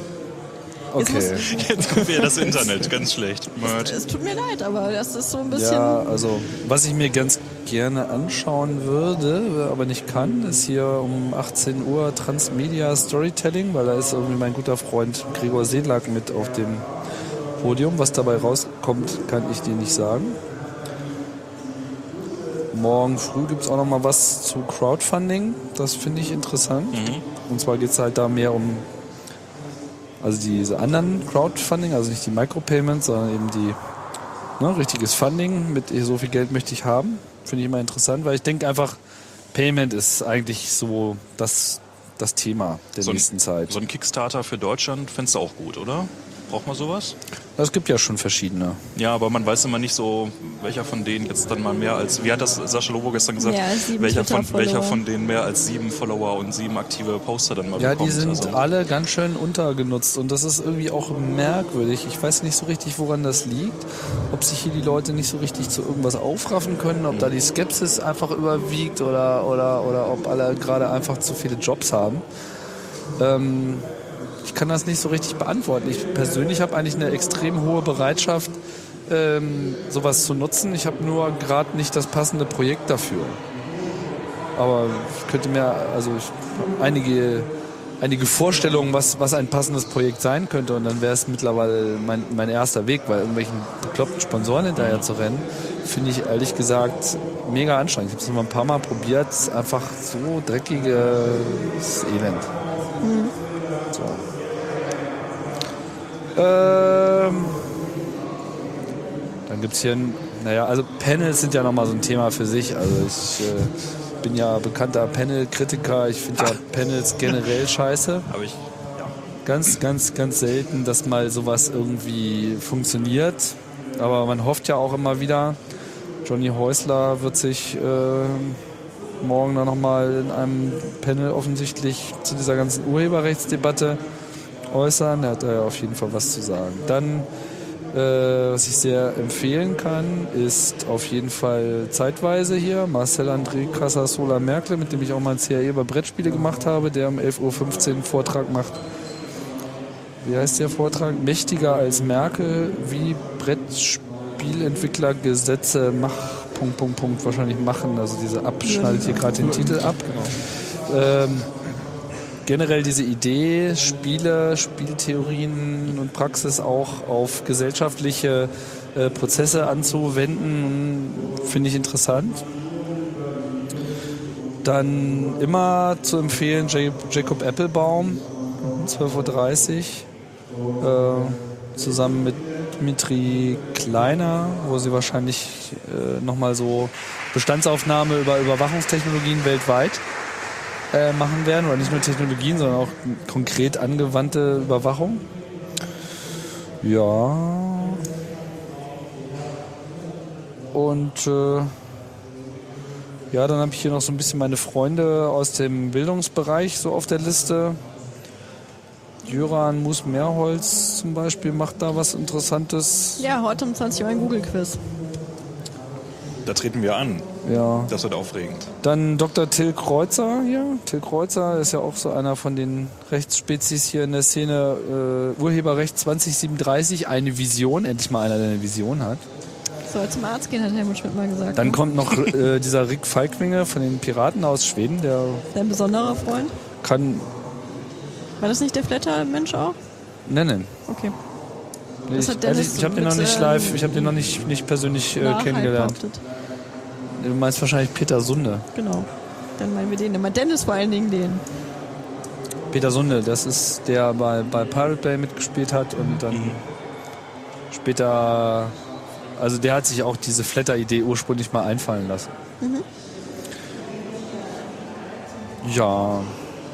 S2: Okay.
S3: Jetzt kommt wieder das Internet, ganz schlecht.
S1: Es, es tut mir leid, aber das ist so ein bisschen...
S2: Ja, also was ich mir ganz gerne anschauen würde, aber nicht kann, ist hier um achtzehn Uhr Transmedia Storytelling, weil da ist irgendwie mein guter Freund Gregor Sedlak mit auf dem Podium. Was dabei rauskommt, kann ich dir nicht sagen. Morgen früh gibt es auch noch mal was zu Crowdfunding. Das finde ich interessant.
S3: Mhm.
S2: Und zwar geht es halt da mehr um also diese anderen Crowdfunding, also nicht die Micropayments, sondern eben die ne, richtiges Funding mit so viel Geld möchte ich haben. Finde ich immer interessant, weil ich denke einfach, Payment ist eigentlich so das, das Thema der
S3: So ein-
S2: nächsten Zeit.
S3: So ein Kickstarter für Deutschland fändest du auch gut, oder? Braucht man sowas?
S2: Es gibt ja schon verschiedene.
S3: Ja, aber man weiß immer nicht so, welcher von denen jetzt dann mal mehr als, wie hat das Sascha Lobo gestern gesagt,
S1: Mehr als sieben
S3: welcher, von,
S1: Twitter-Follower.
S3: welcher von denen mehr als sieben Follower und sieben aktive Poster dann mal
S2: Ja,
S3: bekommt.
S2: die sind
S3: also,
S2: alle ganz schön untergenutzt und das ist irgendwie auch merkwürdig. Ich weiß nicht so richtig, woran das liegt. Ob sich hier die Leute nicht so richtig zu irgendwas aufraffen können, ob da die Skepsis einfach überwiegt oder, oder, oder ob alle gerade einfach zu viele Jobs haben. Ähm, ich kann das nicht so richtig beantworten. Ich persönlich habe eigentlich eine extrem hohe Bereitschaft, ähm, sowas zu nutzen. Ich habe nur gerade nicht das passende Projekt dafür. Aber ich könnte mir also ich, einige, einige Vorstellungen, was, was ein passendes Projekt sein könnte. Und dann wäre es mittlerweile mein, mein erster Weg, weil irgendwelchen bekloppten Sponsoren hinterher zu rennen, finde ich ehrlich gesagt mega anstrengend. Ich habe es nur ein paar Mal probiert. Es ist einfach so dreckiges Elend. Mhm. So. Ähm, dann gibt es hier, ein, naja, also Panels sind ja nochmal so ein Thema für sich. Also ich äh, bin ja bekannter Panel-Kritiker. Ich finde ja Panels generell scheiße.
S3: Aber ich, ja.
S2: Ganz, ganz, ganz selten, dass mal sowas irgendwie funktioniert. Aber man hofft ja auch immer wieder, Johnny Häusler wird sich äh, morgen dann nochmal in einem Panel offensichtlich zu dieser ganzen Urheberrechtsdebatte äußern. Er hat da ja auf jeden Fall was zu sagen. Dann, äh, was ich sehr empfehlen kann, ist auf jeden Fall zeitweise hier Marcel André Casasola Merkel, mit dem ich auch mal ein C A E über Brettspiele gemacht habe, der um elf Uhr fünfzehn einen Vortrag macht. Wie heißt der Vortrag? Mächtiger als Merkel, wie Brettspielentwickler Gesetze mach, Punkt, Punkt, Punkt, wahrscheinlich machen. Also diese abschneidet hier gerade den Titel ab. Ähm, generell diese Idee, Spiele, Spieltheorien und Praxis auch auf gesellschaftliche äh, Prozesse anzuwenden, finde ich interessant. Dann immer zu empfehlen J- Jacob Appelbaum, zwölf Uhr dreißig, äh, zusammen mit Dmitri Kleiner, wo sie wahrscheinlich äh, nochmal so Bestandsaufnahme über Überwachungstechnologien weltweit Äh, machen werden, oder nicht nur Technologien, sondern auch konkret angewandte Überwachung. Ja. Und äh, ja, dann habe ich hier noch so ein bisschen meine Freunde aus dem Bildungsbereich so auf der Liste. Jöran Mus-Mehrholz zum Beispiel macht da was Interessantes.
S1: Ja, heute um zwanzig Uhr ein Google-Quiz.
S3: Da treten wir an.
S2: Ja.
S3: Das wird aufregend.
S2: Dann Doktor Till Kreuzer hier. Till Kreuzer ist ja auch so einer von den Rechtsspezies hier in der Szene. Äh, Urheberrecht zwanzig siebenunddreißig, eine Vision. Endlich mal einer, der eine Vision hat.
S1: Soll zum Arzt gehen, hat Helmut Schmidt mal gesagt.
S2: Dann
S1: ne?
S2: kommt noch äh, dieser Rick Falkwinger von den Piraten aus Schweden. Der
S1: Dein besonderer Freund?
S2: kann
S1: War das nicht der Flatter-Mensch auch?
S2: nennen.
S1: Okay.
S2: Nee,
S1: Das
S2: ich
S1: hat Dennis
S2: ehrlich, ich habe den noch
S1: mit,
S2: nicht
S1: ähm,
S2: live, ich habe den noch nicht, nicht persönlich äh,
S1: Nachhalt
S2: kennengelernt.
S1: behauptet.
S2: Du meinst wahrscheinlich Peter Sunde.
S1: Genau. Dann meinen wir den immer. Dennis vor allen Dingen den.
S2: Peter Sunde, das ist der bei, bei Pirate Bay mitgespielt hat und dann mhm. später, also der hat sich auch diese Flatter-Idee ursprünglich mal einfallen lassen.
S1: Mhm.
S2: Ja.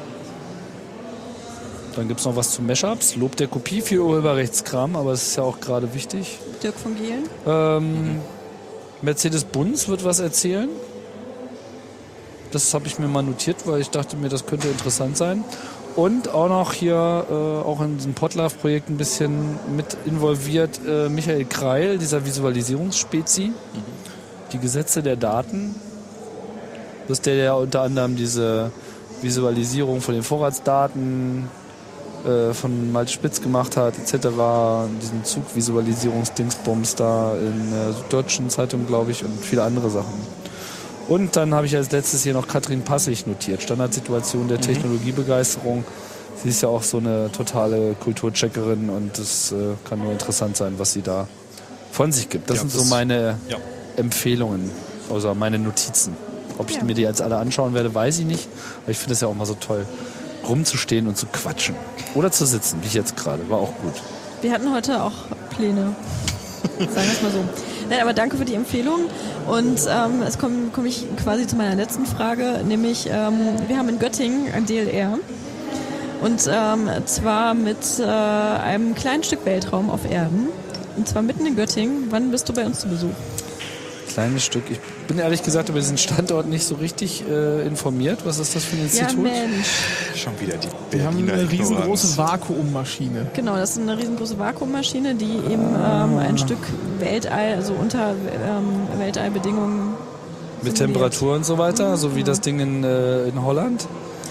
S2: Dann gibt es noch was zu Mashups. Lob der Kopie für Urheberrechtskram, aber es ist ja auch gerade wichtig.
S1: Dirk von Gehlen.
S2: Ähm, mhm. Mercedes-Benz wird was erzählen. Das habe ich mir mal notiert, weil ich dachte mir, das könnte interessant sein. Und auch noch hier, äh, auch in diesem Podlove-Projekt ein bisschen mit involviert, äh, Michael Kreil, dieser Visualisierungsspezi. Mhm. Die Gesetze der Daten. Das ist der, der unter anderem diese Visualisierung von den Vorratsdaten äh, von Malte Spitz gemacht hat, et cetera. Diesen Zugvisualisierungsdingsbums da in der Süddeutschen Zeitung, glaube ich, und viele andere Sachen. Und dann habe ich als letztes hier noch Katrin Passig notiert. Standardsituation der mhm. Technologiebegeisterung. Sie ist ja auch so eine totale Kulturcheckerin und es äh, kann nur interessant sein, was sie da von sich gibt. Das ja, sind das so meine ja. Empfehlungen, also meine Notizen. Ob ich ja. mir die jetzt alle anschauen werde, weiß ich nicht. Aber ich finde es ja auch mal so toll, rumzustehen und zu quatschen. Oder zu sitzen, wie ich jetzt gerade. War auch gut.
S1: Wir hatten heute auch Pläne. Sagen wir es mal so. Nein, aber danke für die Empfehlung. Und ähm, es komme komm ich quasi zu meiner letzten Frage, nämlich ähm, wir haben in Göttingen ein D L R Und ähm, zwar mit äh, einem kleinen Stück Weltraum auf Erden. Und zwar mitten in Göttingen. Wann bist du bei uns zu Besuch?
S2: Kleines Stück. Ich bin ehrlich gesagt über diesen Standort nicht so richtig äh, informiert. Was ist das für ein Institut?
S1: Ja, Mensch.
S3: Schon wieder die
S4: Wir haben
S3: Berliner
S4: eine riesengroße
S3: Ignoranz.
S4: Vakuummaschine.
S1: Genau, das ist eine riesengroße Vakuummaschine, die eben ähm, ein Stück Weltall, also unter ähm, Weltallbedingungen
S2: Mit
S1: simuliert.
S2: Temperatur und so weiter, so wie das Ding in, äh, in Holland.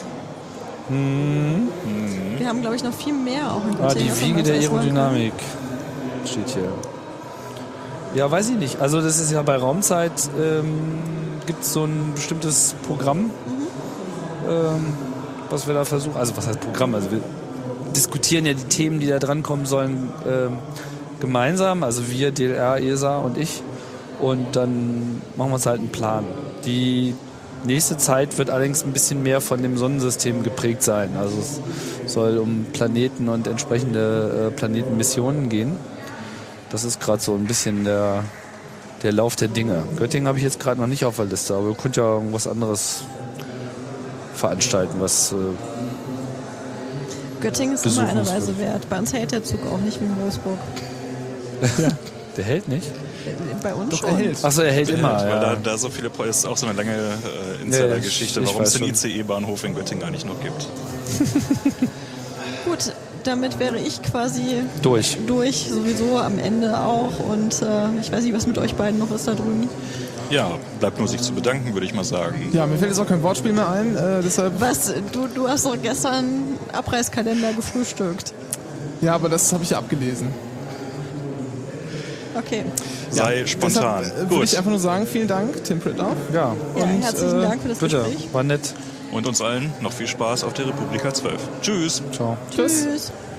S2: Hm.
S1: Wir haben, glaube ich, noch viel mehr auch in
S2: Ah,
S1: Göttingen.
S2: die
S1: was wir
S2: Wiege
S1: uns
S2: der
S1: alles holen können.
S2: Aerodynamik steht hier. Ja, weiß ich nicht. Also das ist ja bei Raumzeit, ähm, gibt es so ein bestimmtes Programm, ähm, was wir da versuchen. Also was heißt Programm? Also wir diskutieren ja die Themen, die da drankommen sollen, ähm, gemeinsam. Also wir, D L R, E S A und ich. Und dann machen wir uns halt einen Plan. Die nächste Zeit wird allerdings ein bisschen mehr von dem Sonnensystem geprägt sein. Also es soll um Planeten und entsprechende äh, Planetenmissionen gehen. Das ist gerade so ein bisschen der, der Lauf der Dinge. Göttingen habe ich jetzt gerade noch nicht auf der Liste, aber ihr könnt ja irgendwas anderes veranstalten, was äh,
S1: Göttingen ist immer eine
S2: Besuchungswürdig.
S1: Reise wert. Bei uns hält der Zug auch nicht wie in Wolfsburg.
S2: der hält nicht.
S1: Bei uns
S4: Doch,
S1: schon.
S4: er hält.
S2: Achso, er hält immer.
S3: Weil
S2: Ja.
S3: da, da so viele, das ist auch so eine lange äh, Insider-Geschichte,
S2: Ja, ich
S3: warum es
S2: weiß
S3: den
S2: schon.
S3: I C E-Bahnhof in Göttingen eigentlich noch gibt.
S1: Gut, damit wäre ich quasi
S2: Durch.
S1: durch, sowieso am Ende auch. Und äh, ich weiß nicht, was mit euch beiden noch ist da drüben.
S3: Ja, bleibt nur sich zu bedanken, würde ich mal sagen.
S4: Ja, mir fällt jetzt auch kein Wortspiel mehr ein, äh, deshalb.
S1: Was? Du, du hast doch gestern Abreißkalender gefrühstückt.
S4: Ja, aber das habe ich ja abgelesen.
S1: Okay.
S3: Sei spontan.
S4: Deshalb äh, würde ich
S3: Gut.
S4: einfach nur sagen, vielen Dank, Tim Prittlauf.
S2: Ja,
S1: Ja,
S4: Und,
S1: herzlichen
S4: äh,
S1: Dank für das
S2: bitte.
S1: Gespräch.
S2: War nett.
S3: Und uns allen noch viel Spaß auf der Republika zwölf. Tschüss.
S2: Ciao.
S4: Tschüss.
S1: Tschüss.